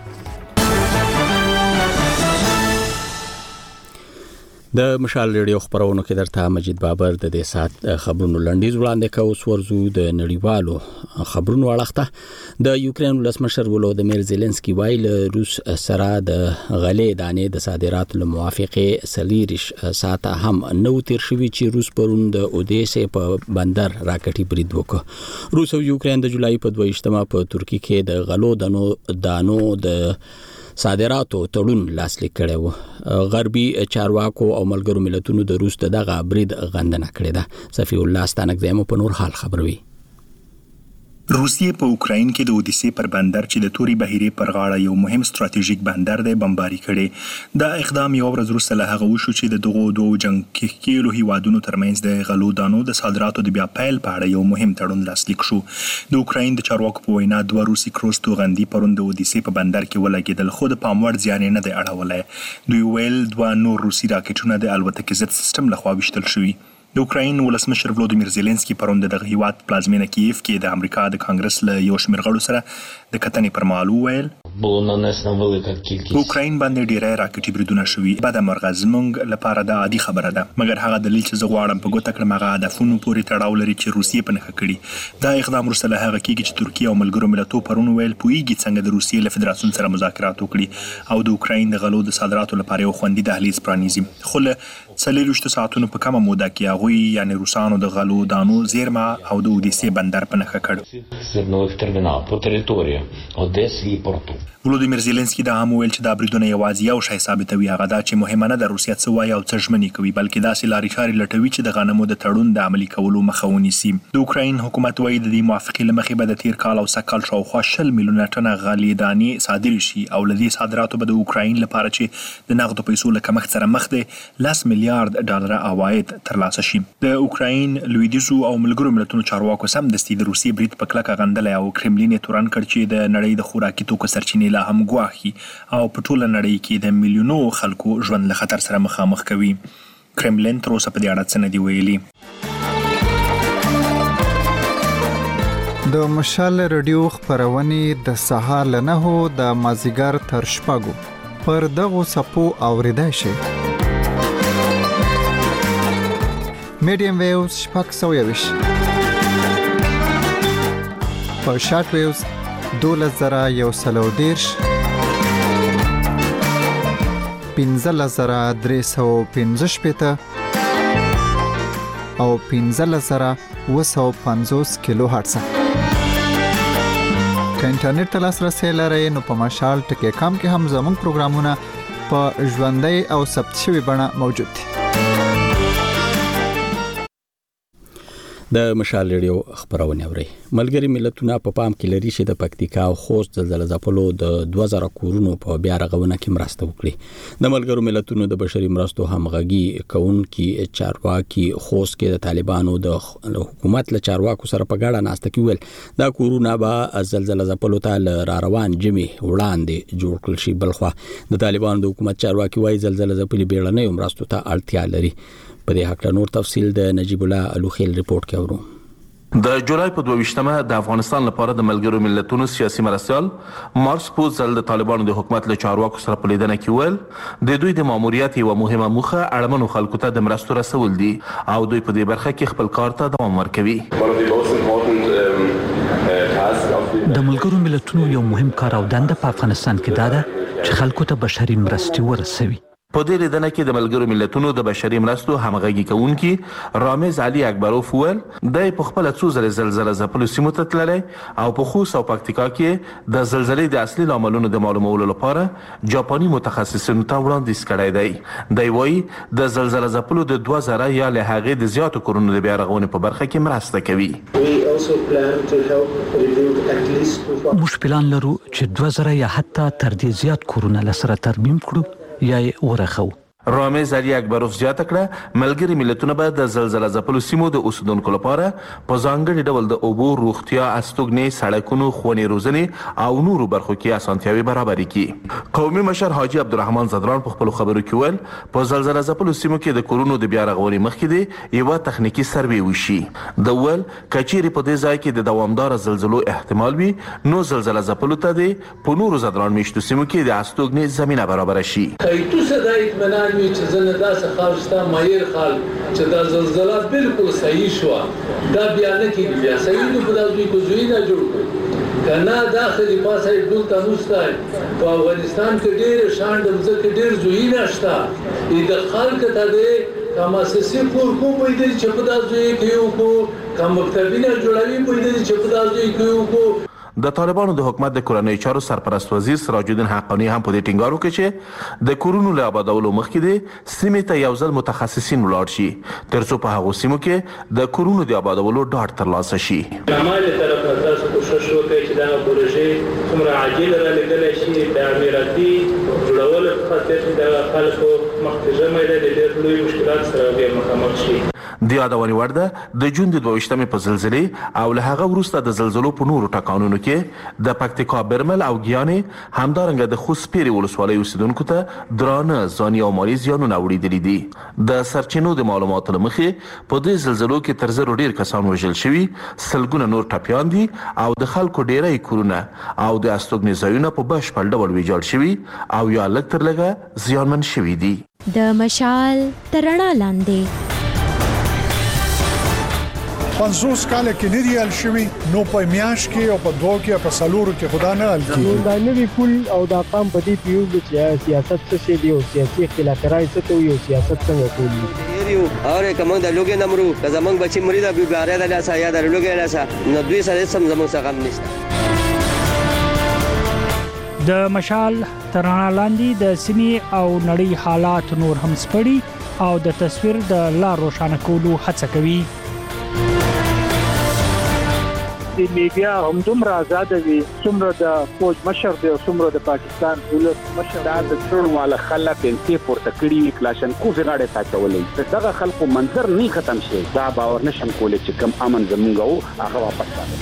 د مشال ریډیو خبرونو کې درته مجید بابر د دې سات خبرونو لنډیز وړاندې کوي. اوس ورځو د نړیوالو خبرونو اړخته د یوکرين ولسمشر ولودیمیر زيلنسکي وایي له روس سره د غلې دانې د صادراتو له موافقې سلیریش ساته هم نو تیر شوی چې روس پرون د اودیسه په بندر راکټي برید وکړ. روس او یوکرين د جولای په دویشتمه په ترکیه کې د غلو دانو دانو د صادراتو تړون لاسلیک کړی و. غربي چارواکو او ملګرو ملتونو د روس دغه برید غندنه کړې ده. صفی الله ستانکزی مو په نور حال خبروي. روسیې په اوکراین کې د اودیسې پر بندر چې د توري بهیرې پر غاړه یو مهم ستراتیژیک بندر دی بمباري کړي. دا اقدام یو ورځ وروسته له هغه وشو چې د دغو دوو جنګ کېلو هیوادونو ترمنځ د غلو دانو د صادراتو د بیا پیل په اړه یو مهم تړون لاسلیک شو. د اوکراین د چارواکو په وینا دوه روسي کروز توغندي پرون د اودیسې په بندر کې ولګېدل خو د پام وړ زیان نه دی اړولی. دوی ویل دوه نور روسي راکټونه د الوتکې ضد سیستم لخوا ویشتل شوي. د اوکراین ولسمشر ولودیمیر زيلنسکي پرون د دغه هیواد پلازمینه کیف کې د امریکا د کانګرس له یو شمېر غړو سره د کتنې پر مهال وویل په اوکراین باندې ډیری راکټي بریدونه شوي. بده مرغه زموږ لپاره دا عادي خبره ده، مګر هغه دلیل چې زه غواړم په ګوته کړم هغه هدفونو پورې تړاو لري چې روسیې په نښه کړي. دا اقدام وروسته له هغه کېږي چې ترکیه او ملګرو ملتونو پرون ویل پوهیږي څنګه د روسیې له فدراسیون سره مذاکرات وکړي او د اوکراین د غلو د صادراتو لپاره یو خوندي دهلیز پرانیزي. خو له څلېرویشتو ساعتونو په کمه موده کې هغوی یعنې روسانو د غلو دانو زیرمه او د اودیسې بندر په نښه کړ. ولودیمیر زيلنسکي دا هم ویل چې دا بریدونه یوازې یو شی ثابتوي، هغه دا چې مهمه نه ده روسیه څه وایي او څه ژمنې کوي، بلکې داسې لارې چارې لټوي چې د غنمو د تړون د عملي کولو مخه ونیسي. د اوکراین حکومت وایي د دې موافقې له مخې به د تیر کال او سږ کال شاوخوا شل میلیونه ټنه غلې دانې صادرې شي او له دې صادراتو به د اوکراین لپاره چې د نغدو پیسو له کمښت سره مخ دی لس میلیارډ ډالره عواید ترلاسه شي. د اوکراین لویدیځو او ملګرو ملتونو چارواکو سمدستي د روسیې برید په کلکه غندلی او کرملین یې تورن کړ چې د نړۍ د خوراکي توکو سرچینې لا هم ګواښي او په ټوله نړۍ کې د میلیونو خلکو ژوند له خطر سره مخامخ کوي. کرملین تر اوسه په دې اړه څه نه دي ویلي. د مشال ریډیو خبرونې د سهار له نهو د مازیګر تر شپږو پر دغو څپو اورېدای شي. میډیم ویوز شپږ سوه یوویشت په شارټ ویوز دولس زره یو سل او دېرش پنځلس زره درې سوه پنځه شپېته او پنځلس زره اووه سوه پنځوس کیلو هرتز. که انټرنیټ ته لاسرسی لرئ نو په مشال ټکی کام کې هم زموږ پروګرامونه په ژوندۍ او ثبت شوي بڼه موجود دي. د مشال ریډیو خبرونه اوري. ملګری ملتونه په پام کې لري چې د پکتیکا او خوست زلزلې ځپلو د دوه زره کورونو په بیا رغونه کې مرسته وکړي. د ملګرو ملتونو د بشري مرستو همغږي کوونکي چارواکي خوست کې د طالبانو د حکومت له چارواکو سره په ګډه ناسته کې ویل دا کورونه به زلزلې ځپلو ته را روان جمعې وړاندې جوړ کړل شي. بلخوا د طالبانو د حکومت چارواکي وايي زلزلې ځپلې بیړنۍ مرستو ته اړتیا لري. په دې حق نور تفصیل د نجیب الله الوخیل ریپورت کې اورو. د جولای په دوه د افغانستان لپاره د ملګرو ملتونو سیاسي مرستیال مارس پوزل د طالبانو د حکومت له چارواکو سره په لیدنه کې ویل د دوی د ماموریت یو مهمه موخه اړمنو خلکو ته د مرستو رسول دي او دوی په دې برخه کې خپل کار ته دوام ورکوي. د ملګرو ملتونو یو مهم کار او دنده په افغانستان کې دا ده چې خلکو ته بشري مرستې ورسوي. په دې لیدنه کې د ملګرو ملتونو د بشري مرستو همغږي کوونکي رامز علي اکبروف ویل د په خپل څو ځله زلزلې ځپلو سیمو ته تللی او په خوست او پکتیکا کې د زلزلې د اصلي لاملونو د معلومولو لپاره جاپاني متخصصینو ته وړاندیز کړی دی. دی وايي د زلزلې ځپلو د دوه زره یا له هغې د زیاتو کورونو د بیا رغونې په برخه کې مرسته کوي. موږ پلان لرو چې دوه زره یا حتی تر دې زیات کورونه لسره ترمیم کړو یا ورخو. رامز علي اکبروف زیاته کړه ملګري ملتونه به د زلزلې ځپلو سیمو د اوسیدونکو لپاره په ځانګړي ډول د اوبو، روغتیا، استوګنې، سړکونو، ښوونې روزنې او نورو برخو کې اسانتیاوې برابرې کړي. قومي مشر حاجي عبدالرحمن زدران په خپلو خبرو کې ویل په زلزلې ځپلو سیمو کې د کورونو د بیا رغونې مخکې دی یوه تخنیکي سروې وشي. د ویل که چیرې په دې ځای کې د دوامداره زلزلو احتمال وي نو زلزلې ځپلو ته دی په نورو زدران میشتو سیمو کې د استوګنې زمینه برابره شي. چې زنه داسې خال شته مایر خال چې دا زلزلہ بالکل صحیح شو دا بیا نه کیږي بیا صحیح نو په داسې کو زوی نه جوړ کړي کنه داخلي پاسه ډول تنوستای په افغانستان کې ډېر شان د ځکه ډېر زوی نشته د خلک ته د کماسسي کور کو په دې چې په داسې کېو کو کوم مکتبینه جوړوي په دې چې په داسې کېو کو. د طالبانو د حکومت د کورنۍ چارو سرپرست وزیر سراج الدین حقانی هم په دې ټینګار وکړ چې د کورونو له آبادولو مخکې د سیمې ته یو ځل متخصصین ولاړ شي ترڅو په هغو سیمو کې د کورونو د آبادولو ډاډ ترلاسه شي. مالي طرف نه تاسو کوشش وکړئ چې دا پروژې څومره عاجل را لګل شي د امنیتي جوړولو په خاطر د خلکو مخکې ځمې د ډېر لوی مشکلات سره به مخامخ شي. د یادونې وړ ده د جون د دوه ویشتمې په زلزلې او له هغه وروسته د زلزلو په نورو ټکانونو کې د پکتیکا، برمل او ګیانې همدارنګه د خوست پیرې ولسوالۍ اوسیدونکو ته درانه ځاني او مالي زیانونه اورېدلي دي. د سرچینو د معلوماتو له مخې په دې زلزلو کې تر زرو ډېر کسان وژل شوي، سلګونه نور ټپیان دي او د خلکو ډېری کورونه او د استوګنې ځایونه په بشپړ ډول ویجاړ شوي او یا لږ تر لږه زیانمن شوي دي. د مشال تر رڼا لاندې پنځوس کاله کې نه دی حل شوی نو په میاش کې او په دوه کې په سلورو کې خدا نه حل کیږي. دا نوی پول او دا قام په دې پیو چې سیاست څه شي دی او سیاسي اختلاف راځي څه ته یو سیاست څنګه کوي یو اوره کوم د لوګي نمرو که زمنګ بچی مری دا بیاره د لاسه یا د لوګي لاسه نو دوی سره سم زمنګ څخه غم نشته. د مشال تر رڼا لاندې د سیمې او نړۍ حالات نور هم سپړي او د تصویر د لار روښانه کولو هڅه کوي. د میډیا هم دومره آزاد وي څومره د فوج مشر دی او څومره د پاکستان ولس مشر دا د ټول مال خلک انتي پورته کړي کلاشن کو زغاړه تاچولې دغه خلکو منظر نه ختم شي دا باور نشم کولای چې کم امن زمونږ او هغه واپس راځي.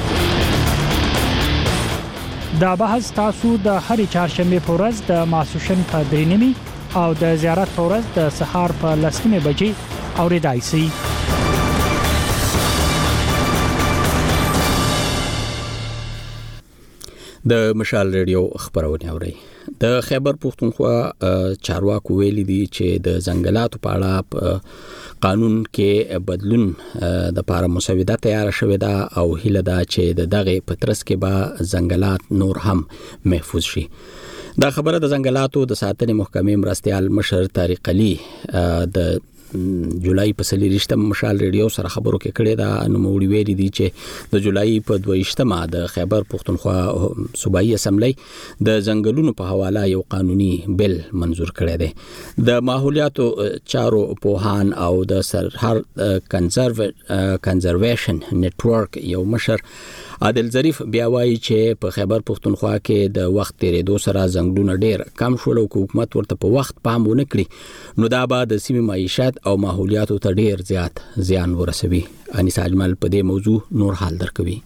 دا بحث تاسو د هرې چهارشنبه په ورځ د ماسوشن په درې نیمې او د زیارت په ورځ د سهار په لس نیمې بجې اورېدای شئ. د مشال ریډیو خبرونه اوري. د خیبر پختونخوا چارواکو ویلي دي چې د ځنګلاتو په اړه قانون کې بدلون د لپاره مسوده تیار شوې ده او هیله ده چې د دغه پترس کې به ځنګلات نور هم محفوظ شي. دا خبره د ځنګلاتو د ساتنې محکمې مرستيال مشر طارق علي د جولای په سلیریشتم مشال ریډیو سره خبرو کې کړې ده. نو موړي ویلي دي چې د جولای په دویشتمه د خیبر پختونخوا صوبایي اسمبلی د ځنګلونو په حواله یو قانوني بل منزور کړی دی. د ماحولیاتو چارو پوهان او د سرحد کنزرو کنزرویشن نتورک یو مشر عادل ظریف بیا وایي چې په خیبر پختونخوا کې د وخت تیریدو سره ځنګلونه ډیر کم شول او حکومت ورته په وخت پام ونه کړي نو دا به د سیمې معیشت او ماحولیاتو ته ډیر زیات زیان ورسوي. انیس اجمل په دې موضوع نور حال درکوي.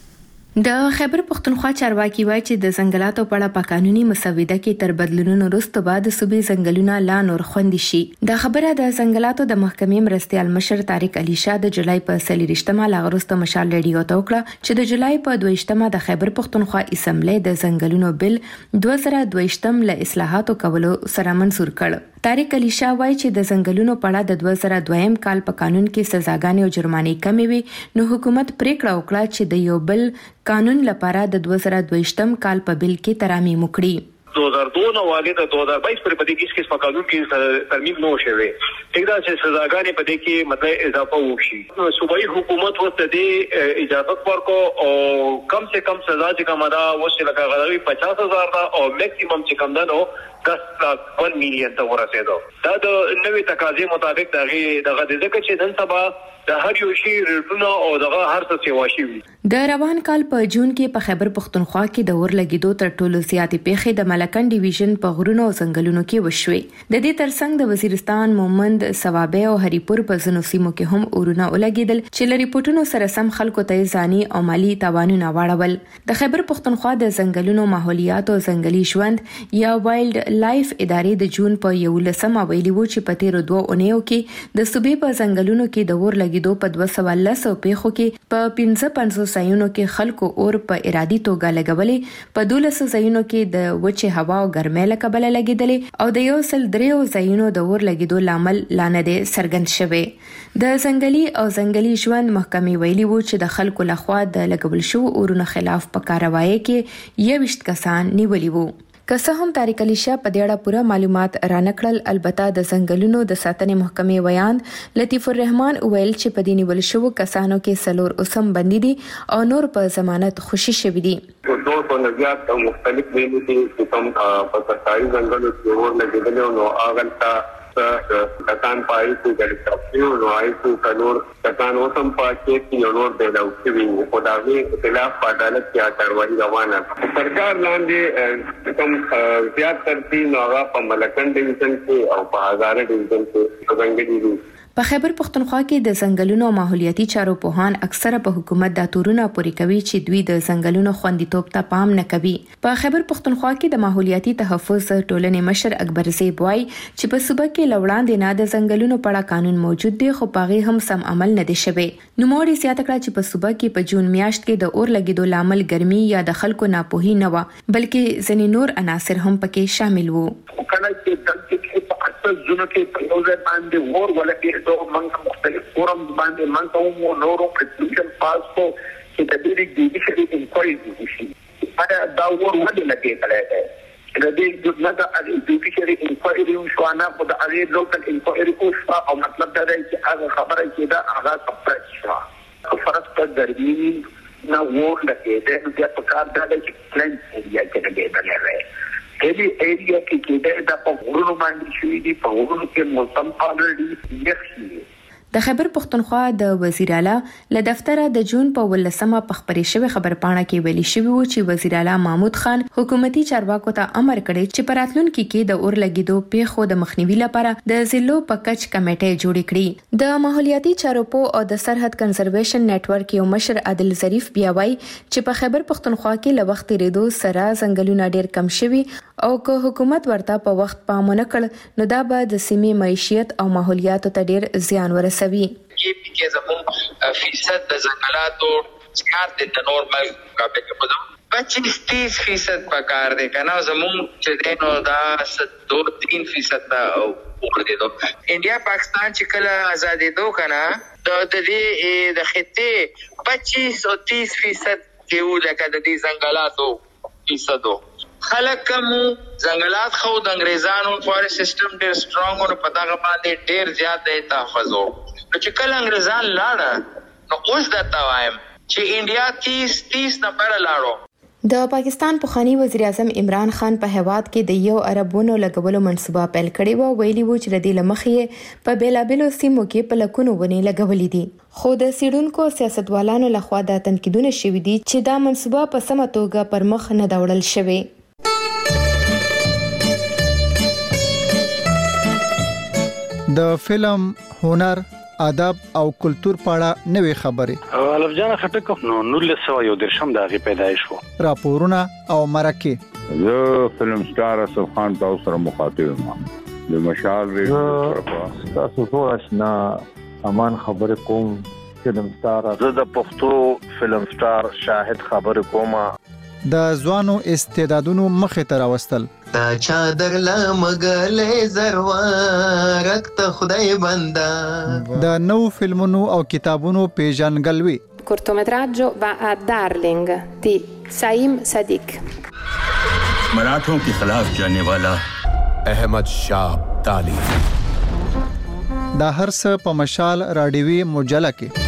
د خیبر پختونخوا چارواکي وایي چې د ځنګلاتو په اړه په قانوني مسوده کې تر بدلونونو وروسته بعد صوبې ځنګلونه لا نور خوندي شي. دا خبره د ځنګلاتو د محکمې مرستيال مشر طارق علي شاه د جولای په سلیریشتمه لاغروسته مشال ریډیو ته وکړه چې د جولای په دویشتمه د خیبر پختونخوا اسمبلی د ځنګلونو بل دوه زره دویشتم له اصلاحاتو کولو سره منزور کړ. طارق علي شاه وایي چې د ځنګلونو په اړه د دوه زره دویم کال په قانون کې سزاګانې او جرمانې کمې وي نو حکومت پریکړه وکړه چې د یو بل قانون لپاره د دوه زره دویشتم کال په بل کې ترامیم وکړي. دو هزار دو نه والی د دو هزار بایس پر پدې کې کیس په قانون کې ترمیم نو شوی. څنګه چې سزاګانې په دې کې مطلب اضافه وشي. صوبایي حکومت ورته دې اجازه ورکړه او کم سے کم سزا چې کومه دا وسه لکه غوړي پچاس هزار دا او میکسیمم چې کوم ده نو دس لاک ون میلیون ته ورسېدو. دا د نوې تقاضې مطابق دغه دغه د ځکه چې نن سبا د هر یو شی ریټونه او دغه هر څه سیوا شي. د روان کال په جون کې په خیبر پختونخوا کې د اور لګیدو تر ټولو زیاتې پیښې د ملکن ډیویژن په غرونو او ځنګلونو کې وشوې. د دې ترڅنګ د وزیرستان مومند سوابه او هریپور په ځینو سیمو کې هم اورونه ولګیدل چې لری پټونو سره سم خلکو ته ځاني او مالی تاوانونه واړول. د خیبر پختونخوا د ځنګلونو ماحولیات او ځنګلي ژوند یا وایلډ لایف ادارې د جون په یولسمه ویلي وو چې په تیرو دوه اونیو کې د صوبې په ځنګلونو کې د اور لګیدو په دوه سوه لس پیښو کې په پنځه پنځوس ځایونو کې خلکو اور په ارادي توګه لګولې، په دولس ځایونو کې د وچې هوا او ګرمۍ له کبله لګیدلې او د یو سل دریو ځایونو د اور لګیدو لامل لا نه دی څرګند شوی. د ځنګلي او ځنګلي ژوند محکمې ویلي وو چې د خلکو لخوا د لګول شوو اورونو خلاف په کاروایی کې یویشت کسان نیولي وو. که څه هم طارق علي شاه په دې اړه پوره معلومات رانکړل، البته د ځنګلونو د ساتنې محکمې ویان لطیف الرحمن ویل چې په دې نیول شوو کسانو کې څلور اوسم بندي دي او نور په ضمانت خوشي شوي دي. ټول په نظریات مختلف ویلي دي چې کوم په سرکاري ځنګلونو کې اور لګېدلی نو هغه کسان پای کو ګرځاو نو آی کو کلور کسان اوسم پاتې کې نور دی دا او چې په داوی خلاف په عدالت کې کاروایی روانه. سرکار لاندې کوم زیات ترتیب نو هغه په ملکن ډیویژن کې او په هزاره ډیویژن کې څنګه دي. په خیبر پختونخوا کې د ځنګلونو او ماحولیاتي چارو پوهان اکثره په حکومت دا تورونه پوري کوي چې دوی د ځنګلونو خوندیتوب ته پام نه کوي. په خیبر پختونخوا کې د ماحولیاتي تحفظ ټولنې مشر اکبر زیب وایي چې په صوبه کې لوړاندې نه د ځنګلونو په اړه قانون موجود دی خو پاغي هم سم عمل نه دی شوی. نوموړي زیاته کړه چې په صوبه کې په جون میاشت کې د اور لګیدو لامل ګرمي یا د خلکو ناپوهي نه و بلکې ځینې نور عناصر هم پکې شامل وو. زونه کې په یو ځای باندې ور ولګي ته موږ مختلف فورم باندې موږ هم نورو پټیشن پاس کو چې د دې د جوډیشري انکوایري وشي. دا دا ور ولې لګي کړه د دې د نه د جوډیشري انکوایري شو نه په د اړې لوکل انکوایري کو او مطلب دا دی چې هغه خبره چې دا هغه سپرچ شو فرض په دربي نه ور لګي د په کار دا چې پلان ایریا کې لګي دی. هیوی ایریا کې کې دا په غرونو باندې شوې دي، په غرونو کې موسم الریډي یخي. د خیبر پختونخوا د وزیر اعلی له دفتره د جون په ولسمه په خبري شوی خبرپاڼه کې ویلي شوی و چې وزیر اعلی محمود خان حکومتي چارواکو ته امر کړی چې په راتلونکي کې د اور لګیدو پیښو د مخنیوي لپاره د ضلعو په کچ کمیټه جوړ کړي. د ماحولیاتي چارو او د سرحد کنزرویشن نتورک یو مشر عادل ظریف بیا وایي چې په خیبر پختونخوا کې له وخت ریدو سره ځنګلونه ډیر کم شوي او که حکومت ورته په وخت پام نه کړ نو دا به د سیمې معیشت او ماحولیاتو ته ډیر زیان ورسوي. کې کې زموږ فیصد د ځنګلاتو څخه د نورمال مقابله په पच्चीस तीस फीसद पकार दे कना जमून चले नो दा दो तीन फीसद ता ور دي دو انډیا پاکستان چې کله آزادې دو کنا د دې د خطې پچیس او تیس فیصد کې و لکه د دې ځنګلاتو فیصدو خلک کوم ځنګلات خو د انګريزانو فارست سیستم ډېر سترونګ او په دغه باندې ډېر زیات د تحفظو چې کله انګريزان لاړه نو اوس د توایم چې انډیا تیس تیس نمبر لاړو. د پاکستان پخوانی وزیر اعظم عمران خان په هواد کې د یو اربونو لګولو منصوبه پیل کړې و ویلي و چې د دې لمخې په بیلابلو سیمو کې په لکونو ونې لګولې دي خو د سیډونکو سیاستوالانو لخوا د تنقیدونه شوي دي چې دا منصوبه په سمه توګه پر مخ نه دا وړل شوې. د فلم هنر ادب او کلچر پاړه نوې خبرې الف جان خټک نو نولس سو یو درشم د غي پیدایش وو راپورونه او مرکه زه فلم سٹار اسف خان تاسو سره مخاطب یم د مشال ریډیو تاسو ټول آشنا امان خبر کوم فلم سٹار زه د پښتو فلم سٹار شاهد خبر کوم د ځوانو استعدادونو مخه تر واستل تا چادر لمغلې زروارت ته خدای بندا د نو فلمونو او کتابونو پیژنګلوي cortometraggio va a Darling di Saim Sadiq मराठों के खिलाफ जाने वाला अहमद शाह ताली دا هر څه په مشال راډیوي مجله کې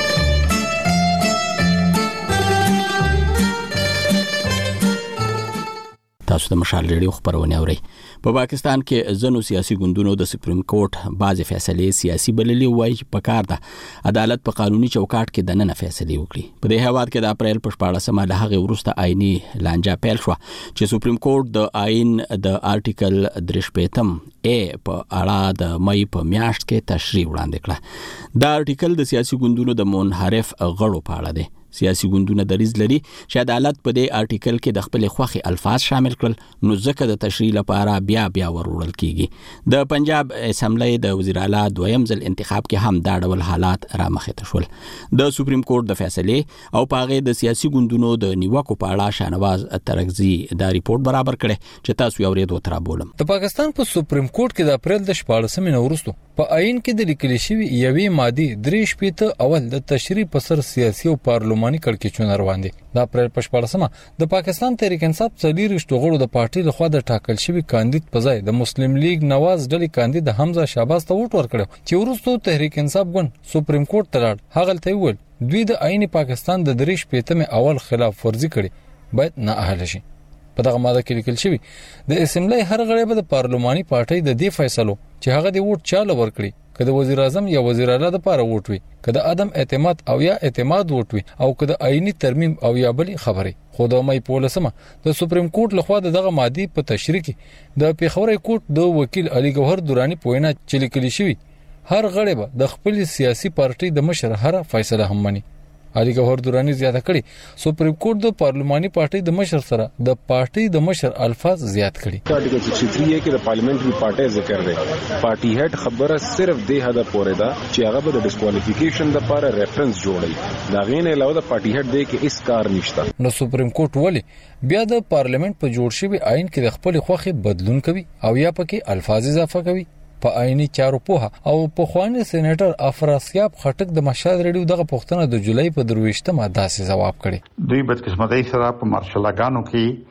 تاسو د مشال ریډیو خبرونه اورئ. په پاکستان کې ځنو سیاسي ګوندونو د سپریم کورټ بعض فیصلې سیاسي بللي وایي چې په کار ده عدالت په قانوني چوکاټ کې د نن فیصلې وکړي. په دې هواد کې د اپریل په شپاړسمه له هغه وروسته آئینی لانجه پیل شو چې سپریم کورټ د آئین د آرټیکل درې شپږم ا په اړه د مې په میاشت کې تشریح وړاندې کړه. دا آرټیکل د سیاسي ګوندونو د منحرف غړو په اړه دی. سیاسي ګوندونه دریځ لري چې عدالت په دې آرټیکل کې د خپل خوخي الفاظ شامل کړل نو ځکه د تشریح لپاره بیا بیا ورول کیږي. د پنجاب اسمبلی د وزیر اعلی دویم ځل انتخاب کې هم دا ډول حالات را مخې ته شول. د سپریم کورټ د فیصلې او پاغه د سیاسي ګوندونو د نیوکو په اړه شانواز ترغزي دا ریپورت برابر کړي چې تاسو یې اورېدو تر بولم. د پاکستان په سپریم کورټ کې د اپریل د شپاړسمې نه وروسته په آئین کې د لیکل شوی یوې ماده درې شپږ اول د تشریح په سر سیاسي او پارلماني کړکېچونه روان دي. د اپریل په شپاړسمه د پاکستان تحریک انصاف څلور غړو د پارټي لخوا د ټاکل شوی کاندید په ځای د مسلم لیگ نواز ډلې کاندید حمزه شهباز ته ووټ ورکړ چې وروسته تحریک انصاف ګوند سپریم کورټ ته لاړ. هغه ته ویل دوی د آئین پاکستان د درې شپږم اول خلاف ورزي کړي باید نه اهل شي. په دغه ماده کې لیکل شوی د اسمبلی هر غړی به د پارلماني پارټي د دې فیصلو چې هغه د ووټ چاله ورکړي کله وزیر اعظم یا وزیر اعلی د پاره ووټ وي کله عدم اعتماد او یا اعتماد ووټ وي او کله آئینی ترمیم او یا بلی خبره. خو د مې پولیسمه د سپریم کورټ لخوا دغه ماده په تشریح کې د پیښور کورټ د وکیل علي ګوهر دورانی پوینا چې لیکل شوی هر غړی به د خپل سیاسي پارټي د مشر هر فیصله هم مني. علي ګوهر دورانی زیاته کړي سپریم کورټ د پارلماني پارټي د مشر سره د پارټي د مشر الفاظ زیات کړي. آرټیکل سکسٹی تھری ہے کہ د پارلیمنٹری پارټي ذکر دی پارټي هډ خبره صرف د هدا پورې دا چې هغه د ډیسکوالیفیکیشن د لپاره ریفرنس جوړي دا غین علاوه د پارټي هډ دی کې اس کار نشته. نو سپریم کورټ ولی بیا د پارلیمنت په جوړ شوی آئین کې د خپل خوخي بدلون کوي او یا پکې الفاظ اضافه کوي. په آئینی چارو په او په خواني سېنیټر افراسیاب خټک د مشال ریډیو دغه پښتنه د جولای په درويشتمه داسې جواب کړي. دوی بدقسمتۍ سره په مارشلګانو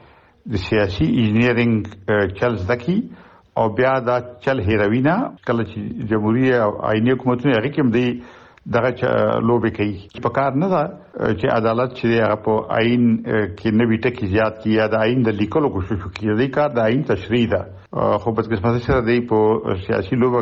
کې د سیاسي انجینیرینګ چل زدکی او بیا دا چل هیروینا کله چې جمهوریت او آئینی حکومتونه هغه کوم دی دغه لوبي کوي. په کار نه دا چې عدالت چې هغه په آئین کې نوې ټکی زیات کیه د آئین د لیکلو کوشش کوي د کار د آئین تشریح ده خو په قسمت سره دی په سیاسي لوبه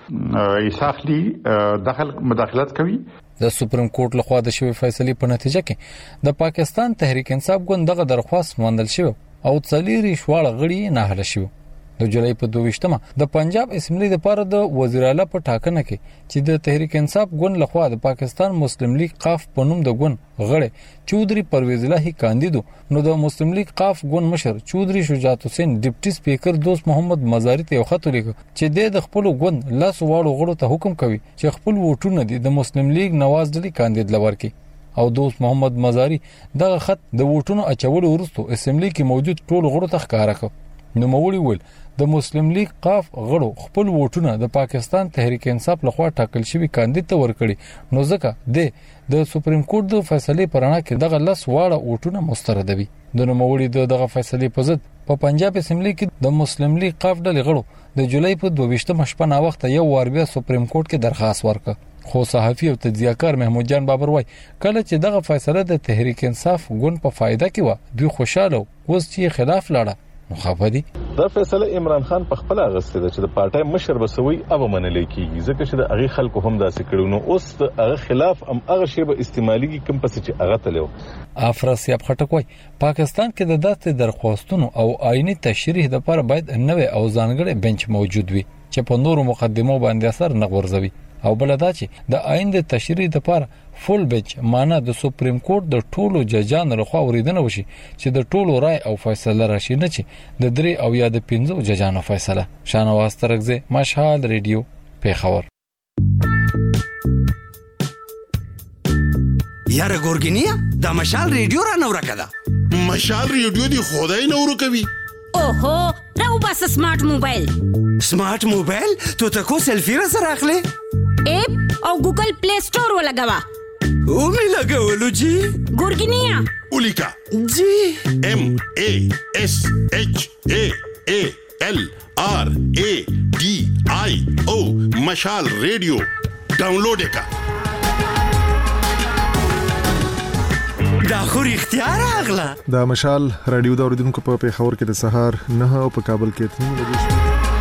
کې ایساخلی دخل مداخلت کوي. د سپریم کورټ لخوا د شوی فیصلې په نتیجه کې د پاکستان تحریک انصاف ګوند دغه درخواست مندل شو او څلوري شواړه غړي نه حل شو. د جولای په دویشتمه د پنجاب اسمبلی لپاره د وزیر اعلی په ټاکنه کې چې د تحریک انصاف ګوند لخوا د پاکستان مسلم لیگ قاف په نوم د ګوند غړي چودري پرویز الهی کاندیدو نو د مسلم لیگ قاف ګوند مشر چودري شجاعت حسین ډیپټي سپیکر دوست محمد مزاری ته یو خط لیکو چې د خپل ګوند لاس واړو غړو ته حکم کوي چې خپل ووټونه د مسلم لیگ نواز ډلې کاندید لور کې او دوست محمد مزاری دغه خط د ووټونو اچولو وروسته اسمبلی کې موجود ټول غړو ته ښکارا کړ. نو مولوی ول د مسلم لیگ قاف غړو خپل ووټونه د پاکستان تحریک انصاف لخوا ټاکل شوی کاندید ته ورکړي، نو ځکه د د سپریم کورټ د فیصلې پرانا کې دغه لس واړه ووټونه مستردوي. د نوموړي د دغه فیصلې په ضد په پنجاب اسمبلی کې د مسلم لیگ قاف ډلې غړو د جولای په دوه ویشتمه شپه نا وخت یو وار بیا سپریم کورټ کې درخواست ورکړ. خو صحافي او تجزیه‌کار محمود جان بابر وای کله چې دغه فیصله د تحریک انصاف ګوند په فایده کې و دوی خوشاله اوس چې خلاف لاړه نو خفدي. دا فیصله عمران خان په خپل غسته ده چې د پارټای مشر بسوي او منل کیږي ځکه چې د هغه خلکو هم داسې کړو، نو اوس د هغه خلاف هم هغه شی به استعمالي کم پس چې هغه تلو. افراسیاب خټک وای پاکستان کې د داسې درخواستونو او آئینی تشریح لپاره باید نوې او ځانګړي بنچ موجود وي چې په نورو مقدمو باندې اثر نه غورځوي، او بل دا چې د آئین د تشریح لپاره فول بنچ معنا د سپریم کورټ د ټولو ججانو لخوا اوریدنه وشي چې د ټولو رائے او فیصله راشي، نه چې د درې او یا د پنځو ججانو فیصله. شانواز ترغزه، مشهد ریډیو، پیښور. یاره ګورګینیا دا مشال ریډیو را نو راکړه. مشال ریډیو دی خدای نو ورکوي. اوهو راو بس سمارټ موبایل. سمارټ موبایل ته ته کو سیلفی را سره اخلي؟ اپ او ګوګل پلی سٹور ولګوا. او می لګولو جی ګورګینیا اولیکا جی ام ا اس اچ ا ا ال آر ا ډي آی او مشال ریډیو ډاونلوډ وکړه. دا خو اختیار اغلا. دا مشال رادیو د اوریدونکو په پیښور کې د سهار نه او په کابل کې تنو لګیږي.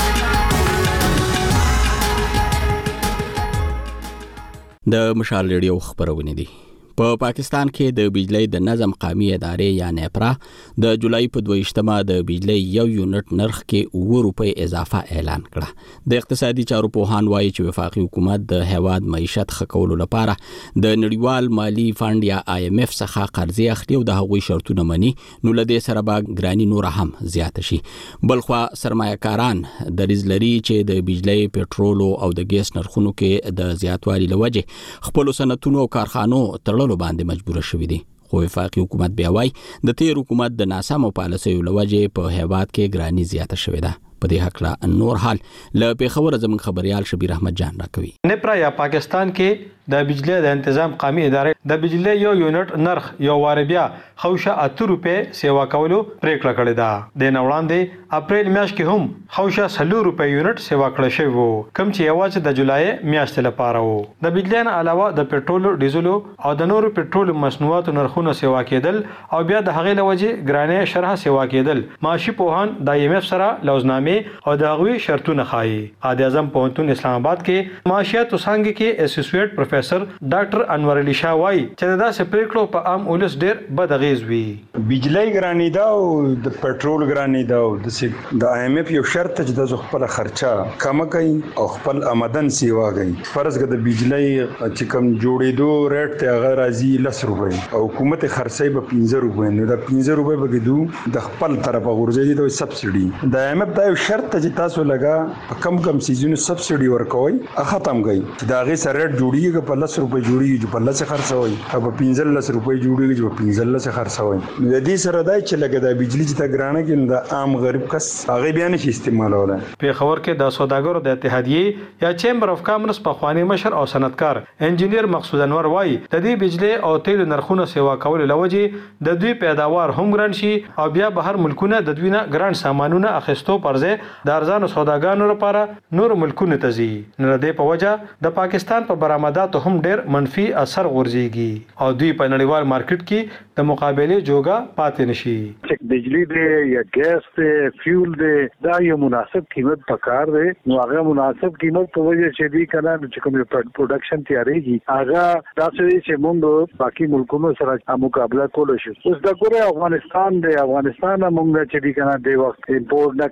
د مشال ریډیو خبرونه دي. په پاکستان کې د بجلی د نظم قومي ادارې یا نیپرا د جولای په دوه ویشتمه د بجلی یو یونټ نرخ کې اوه روپۍ اضافه اعلان کړه. د اقتصادي چارو پوهان وایي چې وفاقي حکومت د هیواد معیشت ښه کولو لپاره د نړیوال مالی فند یا آی ایم اف څخه قرضې اخلي او د هغوی شرطونه مني، نو له دې سره به ګراني نور هم زیاته شي. بلخوا سرمایه‌کاران دریځ لري چې د بجلی، پټرولو او د ګیس نرخونو کې د زیاتوالي لوجه خپل صنعتونو او کارخانو تړلو باندې مجبور شوي دي. خو وفاقي حکومت بیا وایي د تیر حکومت د ناسمو پالیسیو لوجه په هیواد کې ګراني زیاته شوې ده. په دې حق نور حال له پیښور زموږ خبريال شبیر احمد جان راکوي. نیپرا یا پاکستان کې د بجلی د تنظیم قومي ادارې د بجلی یو یونټ نرخ یو وار بیا خوشه اته روپې سیوا کولو پریکړه کړې ده. د نوړاندې اپریل میاشت کې هم خوشه سلو روپې یونټ سیوا کړل شوی وو، کوم چې یوازې د جولای میاشت لپاره وو. د بجلی نه علاوه د پټرول، ډیزل او د نورو پټرول مصنوعاتو نرخونه سیوا کېدل او بیا د هغې لوجه ګرانه شرح سیوا کېدل. معاشي پوهان د آی ایم اف سره لوزنامې او د هغوی شرطونه خایي. قائد اعظم پوهنتون اسلام آباد کې معاشیات څانګې کې اسوسییټ پروفیسر ډاکټر انور علي شاه وایي چې دا سپریکلو په عام اولس ډیر بد اغیز وي. بجلی ګرانی دا او د پټرول ګرانی دا او د آی ایم اف یو شرط چې د خپل خرچه کم کوي او خپل آمدن سیوا کوي. فرض کړه د بجلی چې کوم جوړېدو ریټ ته هغه راځي لس روپۍ او حکومت خرڅي به پنځه روپۍ، نو دا پنځه روپۍ به کېدو د خپل طرفه غورځي د سبسيډي. د آی ایم اف دا یو شرط چې تاسو لګا په کم کم سيزونو سبسيډي ورکوي ختم کړي. دا غي سره ریټ جوړیږي په لس روپۍ جوړیږي چې په لس خرڅوي او په پنځه لس روپۍ جوړیږي چې په پنځه لس خرڅوي. نو د دې سره دا چې لګا د بجلی چې تا ګرانه کې د عام غریب کس هغه بیا نشي استعمالوله. په خبر کې د سوداګرو د اتحادیې یا چیمبر اف کامرس په خواني مشر او صنعتکار انجینیر مقصود انور وایي د دې بجلی او تیل نرخونه سیوا کول لوجه د دوی پیداوار هم ګران شي او بیا بهر ملکونه د دوی نه ګران سامانونه اخیستو پرځه د ارزانو سوداګانو لپاره نور ملکونه ته ځي. نو د په وجه د پاکستان په برآمداتو هم ډیر منفي اثر غورځيږي او دوی په نړیوال مارکیټ کې د مقابله جوګه پاتې نشي. چې بجلی دی یا ګیس دی فیول دی دا یو مناسب قیمت پکار دی، نو هغه مناسب قیمت په وجه چې دی کنه چې کوم پروډکشن تیاریږي هغه داسې چې موږ باقي ملکونو سره مقابله کول شي. اوس د ګوره افغانستان دی افغانستان موږ چې دی کنه د وخت امپورټ نه کوي، ولې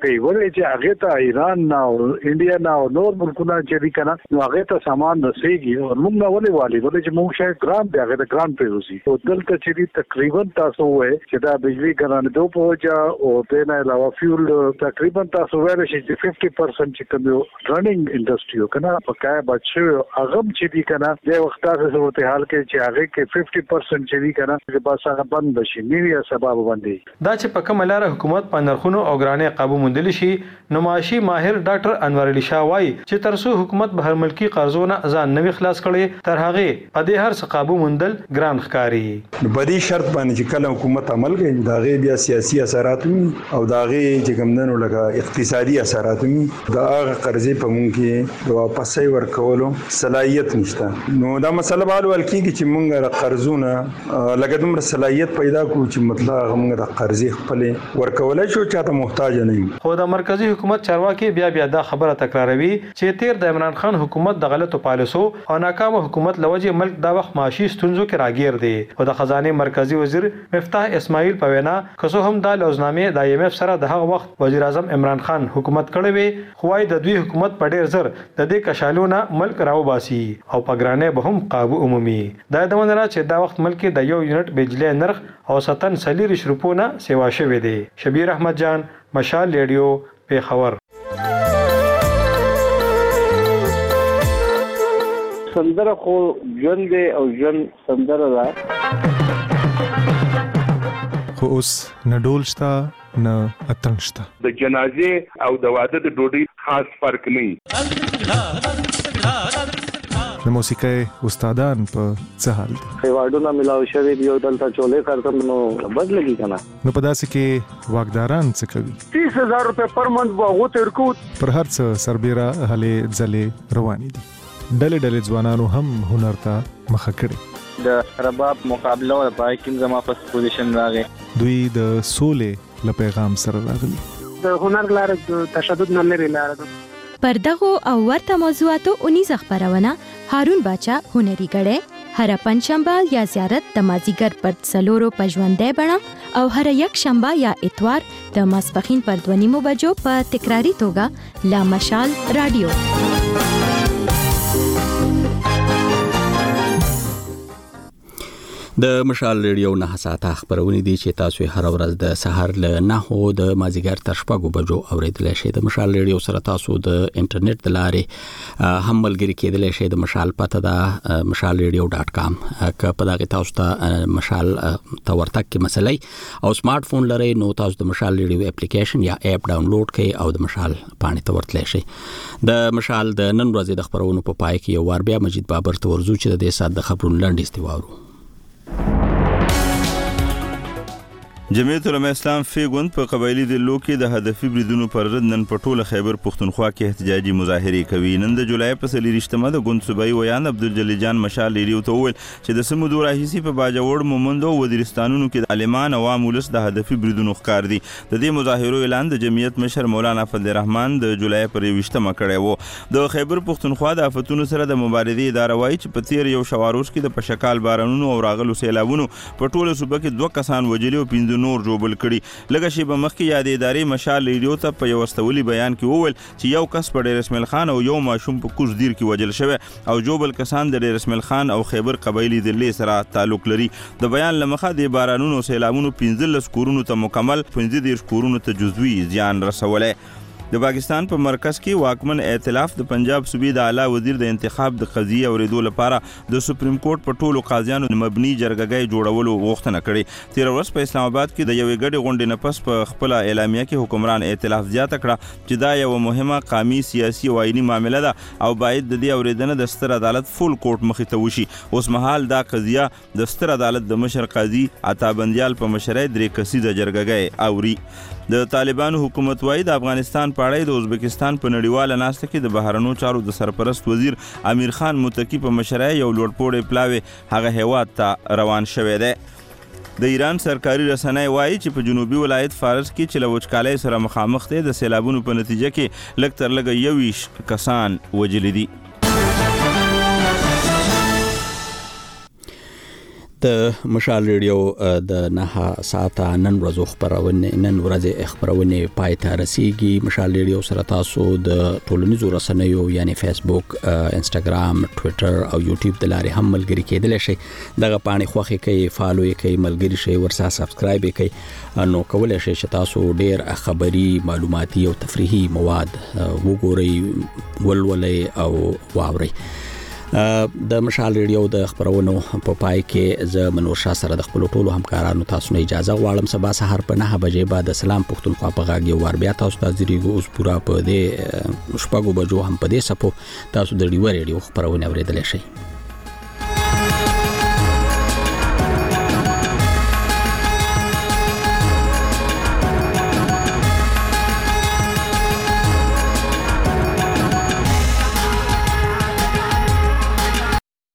کله چې هغه ته ایران نه او انډیا نه او نور ملکونه چې دي کنه نو هغه ته سامان رسیږي او موږ نه ولې والی ولې چې موږ شاید ګرام دی هغه د ګرام پیوسی او دلته چې دي تقریبا تاسو وایي چې دا بجلی ګرانه دوه پوجا او د نه علاوه فیول تقریبا تاسو وایي چې fifty percent چې کوم رننګ انډستری کنه په کای بچو هغه چې دي کنه د وخت تاسو صورت حال کې چې هغه کې fifty percent چې دي کنه چې بس هغه بند بشي نیوی سبب باندې دا چې په کومه لار حکومت په نرخونو او ګرانې قابو موندل شي نو معاشي ماهر ډاکټر انور علي شاه وايي چې ترڅو حکومت بهر ملکی قرضونه ځان نوي خلاص کړي تر هغه په دې هر څه قابو موندل ګران ښکاري. په دې شرط باندې چې کله حکومت عمل کوي دا غي بیا سیاسي اثرات او دا غي چې کومنو لکه اقتصادي اثرات دا هغه قرضې په مونږ کې د واپسې ورکولو صلاحیت نشته. نو دا مسله به ول کېږي چې مونږ قرضونه لکه دومره صلاحیت پیدا کړو چې مطلب هغه مونږ د قرضې خپل ورکولای شو چاته محتاج نه یو. خو د مرکزی حکومت چارواکي بیا بیا دا خبره تکراروي چې تیر د عمران خان حکومت د غلطو پالیسو او ناکامه حکومت لوجه ملک دا وخت معاشي ستونزو کې راګیر دی او د خزانه مرکزی وزیر مفتاح اسماعیل په وینا کسو هم د لوزنامې د ایم ایف سره د هغه وخت وزیر اعظم عمران خان حکومت کړی وي خو وايي د دوی حکومت په ډیر زر د دې کشالونه ملک راو باسي او په ګرانه به هم قابو عمومي دا د مننه چې دا وخت ملک د یو یونټ بجلی نرخ او ستن سلیری شروپونه سیوا شوی دی. شبیر احمد جان مشال ریډیو پیښور. سندره خو ژوند دی او ژوند سندره ده خو اوس نه ډول شته نه اتڼ شته. د جنازې او د واده د ډوډۍ خاص فرق نه. د موسیقۍ استادان په څه حال دي؟ ایوارډونه ملاو شوی دی او دلته چولې کارتم نو بد لګي کنه. نو په داسې کې واګداران څه کوي؟ تیس هزار روپے پر منټ واغو تر کو پر هر څه سربېره هلې ځلې روانې دي. ډلې ډلې ځوانانو هم هنر ته مخه کړې. د رباب مقابله او پای کې زما په پوزیشن راغی. دوی د سولې له پیغام سره راغلي. د هنر لار د تشدد نه لري لار ده. پر دغه او ورته موضوعاتو اونیز خبرونه هارون باچا هنري غړې هر پنځشنبه یا زیارت د مازیګر پر څلورو پښوندې بڼه او هر یک شنبه یا اتوار د ماسپخین پر دوه نیمو بجو په تکراری توګه لا مشال رادیو. د مشال ریډیو نه ساعته خبرونه دي چې تاسو هر ورځ د سحر له نهو د مازیګر تر شپږو بجو اوریدلای شئ. د مشال ریډیو سره تاسو د انټرنیټ د لارې هم ملګری کېدلای شئ. د مشال پته دا مشال ریډیو ډاټ کام که په دغه تاسو ته مشال تورتک کې مسلې او سمارټ فون لرئ نو تاسو د مشال ریډیو اپلیکیشن یا اپ ډاونلوډ کړئ او د مشال پاڼې ته ورتلئ شئ. د مشال د نن ورځې د خبرونو په پای کې یو وار بیا مجید بابر ته ورزو چې د دې سات د خبرونو لاندې استوارو. جمعیت العلماء اسلام فیګوند په قبایلی ډلو کې د هدفي بریدونو پر ضد نن په ټوله خیبر پښتونخوا کې احتجاجي مظاهرې کوي. نن د جولای په څلېرویشتمه د ګوند صوبایي ویان عبدالجلیل جان مشال ریډیو ته وویل چې د سمو دوه راهیسي په باجوړ مومند او وزیرستانونو کې د عالمان عوام ولس د هدفي بریدونو ښکار دي. د دې مظاهرو اعلان د جمعیت مشر مولانا فضل الرحمن د جولای پر یویشتمه کړی و. د خیبر پښتونخوا د آفتونو سره د مبارزې اداره وایي چې په تیر یو شواروز کې د پشکال بارانونو او راغلو سیلابونو په ټوله صوبه کې دوه کسان وژلي او پنځه نور ژوبل کړي. لږه شیبه مخکې یادې ادارې مشال ریډیو ته په یو استولي بیان کې وویل چې یو کس په ډیر اسماعیل خان او یو ماشوم په کوز دیر کې وژل شوی او جوبل کسان د ډیر اسماعیل خان او خیبر قبایلی ډلې سره تعلق لري. د بیان له مخه د بارانونو او سیلابونو پنځلس کورونو ته مکمل پنځه دېرش کورونو ته جزوي زیان رسولی. د پاکستان په مرکز کې واکمن ائتلاف د پنجاب صوبې د اعلی وزیر د انتخاب د قضیې اوریدو لپاره د سپریم کورټ په ټولو قاضیانو مبني جرګهګۍ جوړولو غوښتنه کړې. تیر ورځ په اسلام آباد کې د یوې ګډې غونډې نه پس په خپله اعلامیه کې حکمران ائتلاف زیاته کړه چې دا یوه مهمه قامي سیاسي او آئیني معامله ده او باید د دې اورېدنه د ستر عدالت فول کورټ مخې ته وشي. اوس مهال دا قضیه د ستر عدالت د مشر قاضي عطا بندیال په مشرۍ درې کسیزه جرګهګۍ اوري. د طالبانو حکومت وایي د افغانستان په اړه د ازبکستان په نړیواله ناسته کې د بهرنیو چارو د سرپرست وزیر امیر خان متقي په مشرۍ یو لوړپوړی پلاوی هغه هیواد ته روان شوی دی. د ایران سرکاري رسنۍ وایي چې په جنوبي ولایت فارس کې چې له وچکالۍ سره مخامخ دی د سیلابونو په نتیجه کې لږ تر لږه یوویشت کسان وژلي دي. د مشال ریډیو د نه ساعته نن ورځو خبرونه نن ورځې خبرونه پای ته رسیدي. مشال ریډیو سره تاسو د ټولنیزو رسنیو یعنی فیسبوک، انستګرام، ټوئیټر او یوټیوب د لارې هم ملګری کېدل شي. دغه پاڼې خوخي کوي، فالو یې کوي، ملګری شي، ورسره سبسکرایب یې کوي. نو کولای شي چې تاسو ډیر خبري، معلوماتي او تفریحي مواد وګورئ، ولولئ او واورئ. د مشال ریډیو د خبرونو په پای کې زه منور شاه سره د خپل ټولو همکارانو تاسو نه اجازه غواړم. سبا سحر په نه بجې بعد سلام پښتونخوا په غاګي ور بیا تاسو ته ځریږو. اوس پورا په دې شپږو بجو هم په دې سپو تاسو د ریډیو خبرونه اوریدل شئ.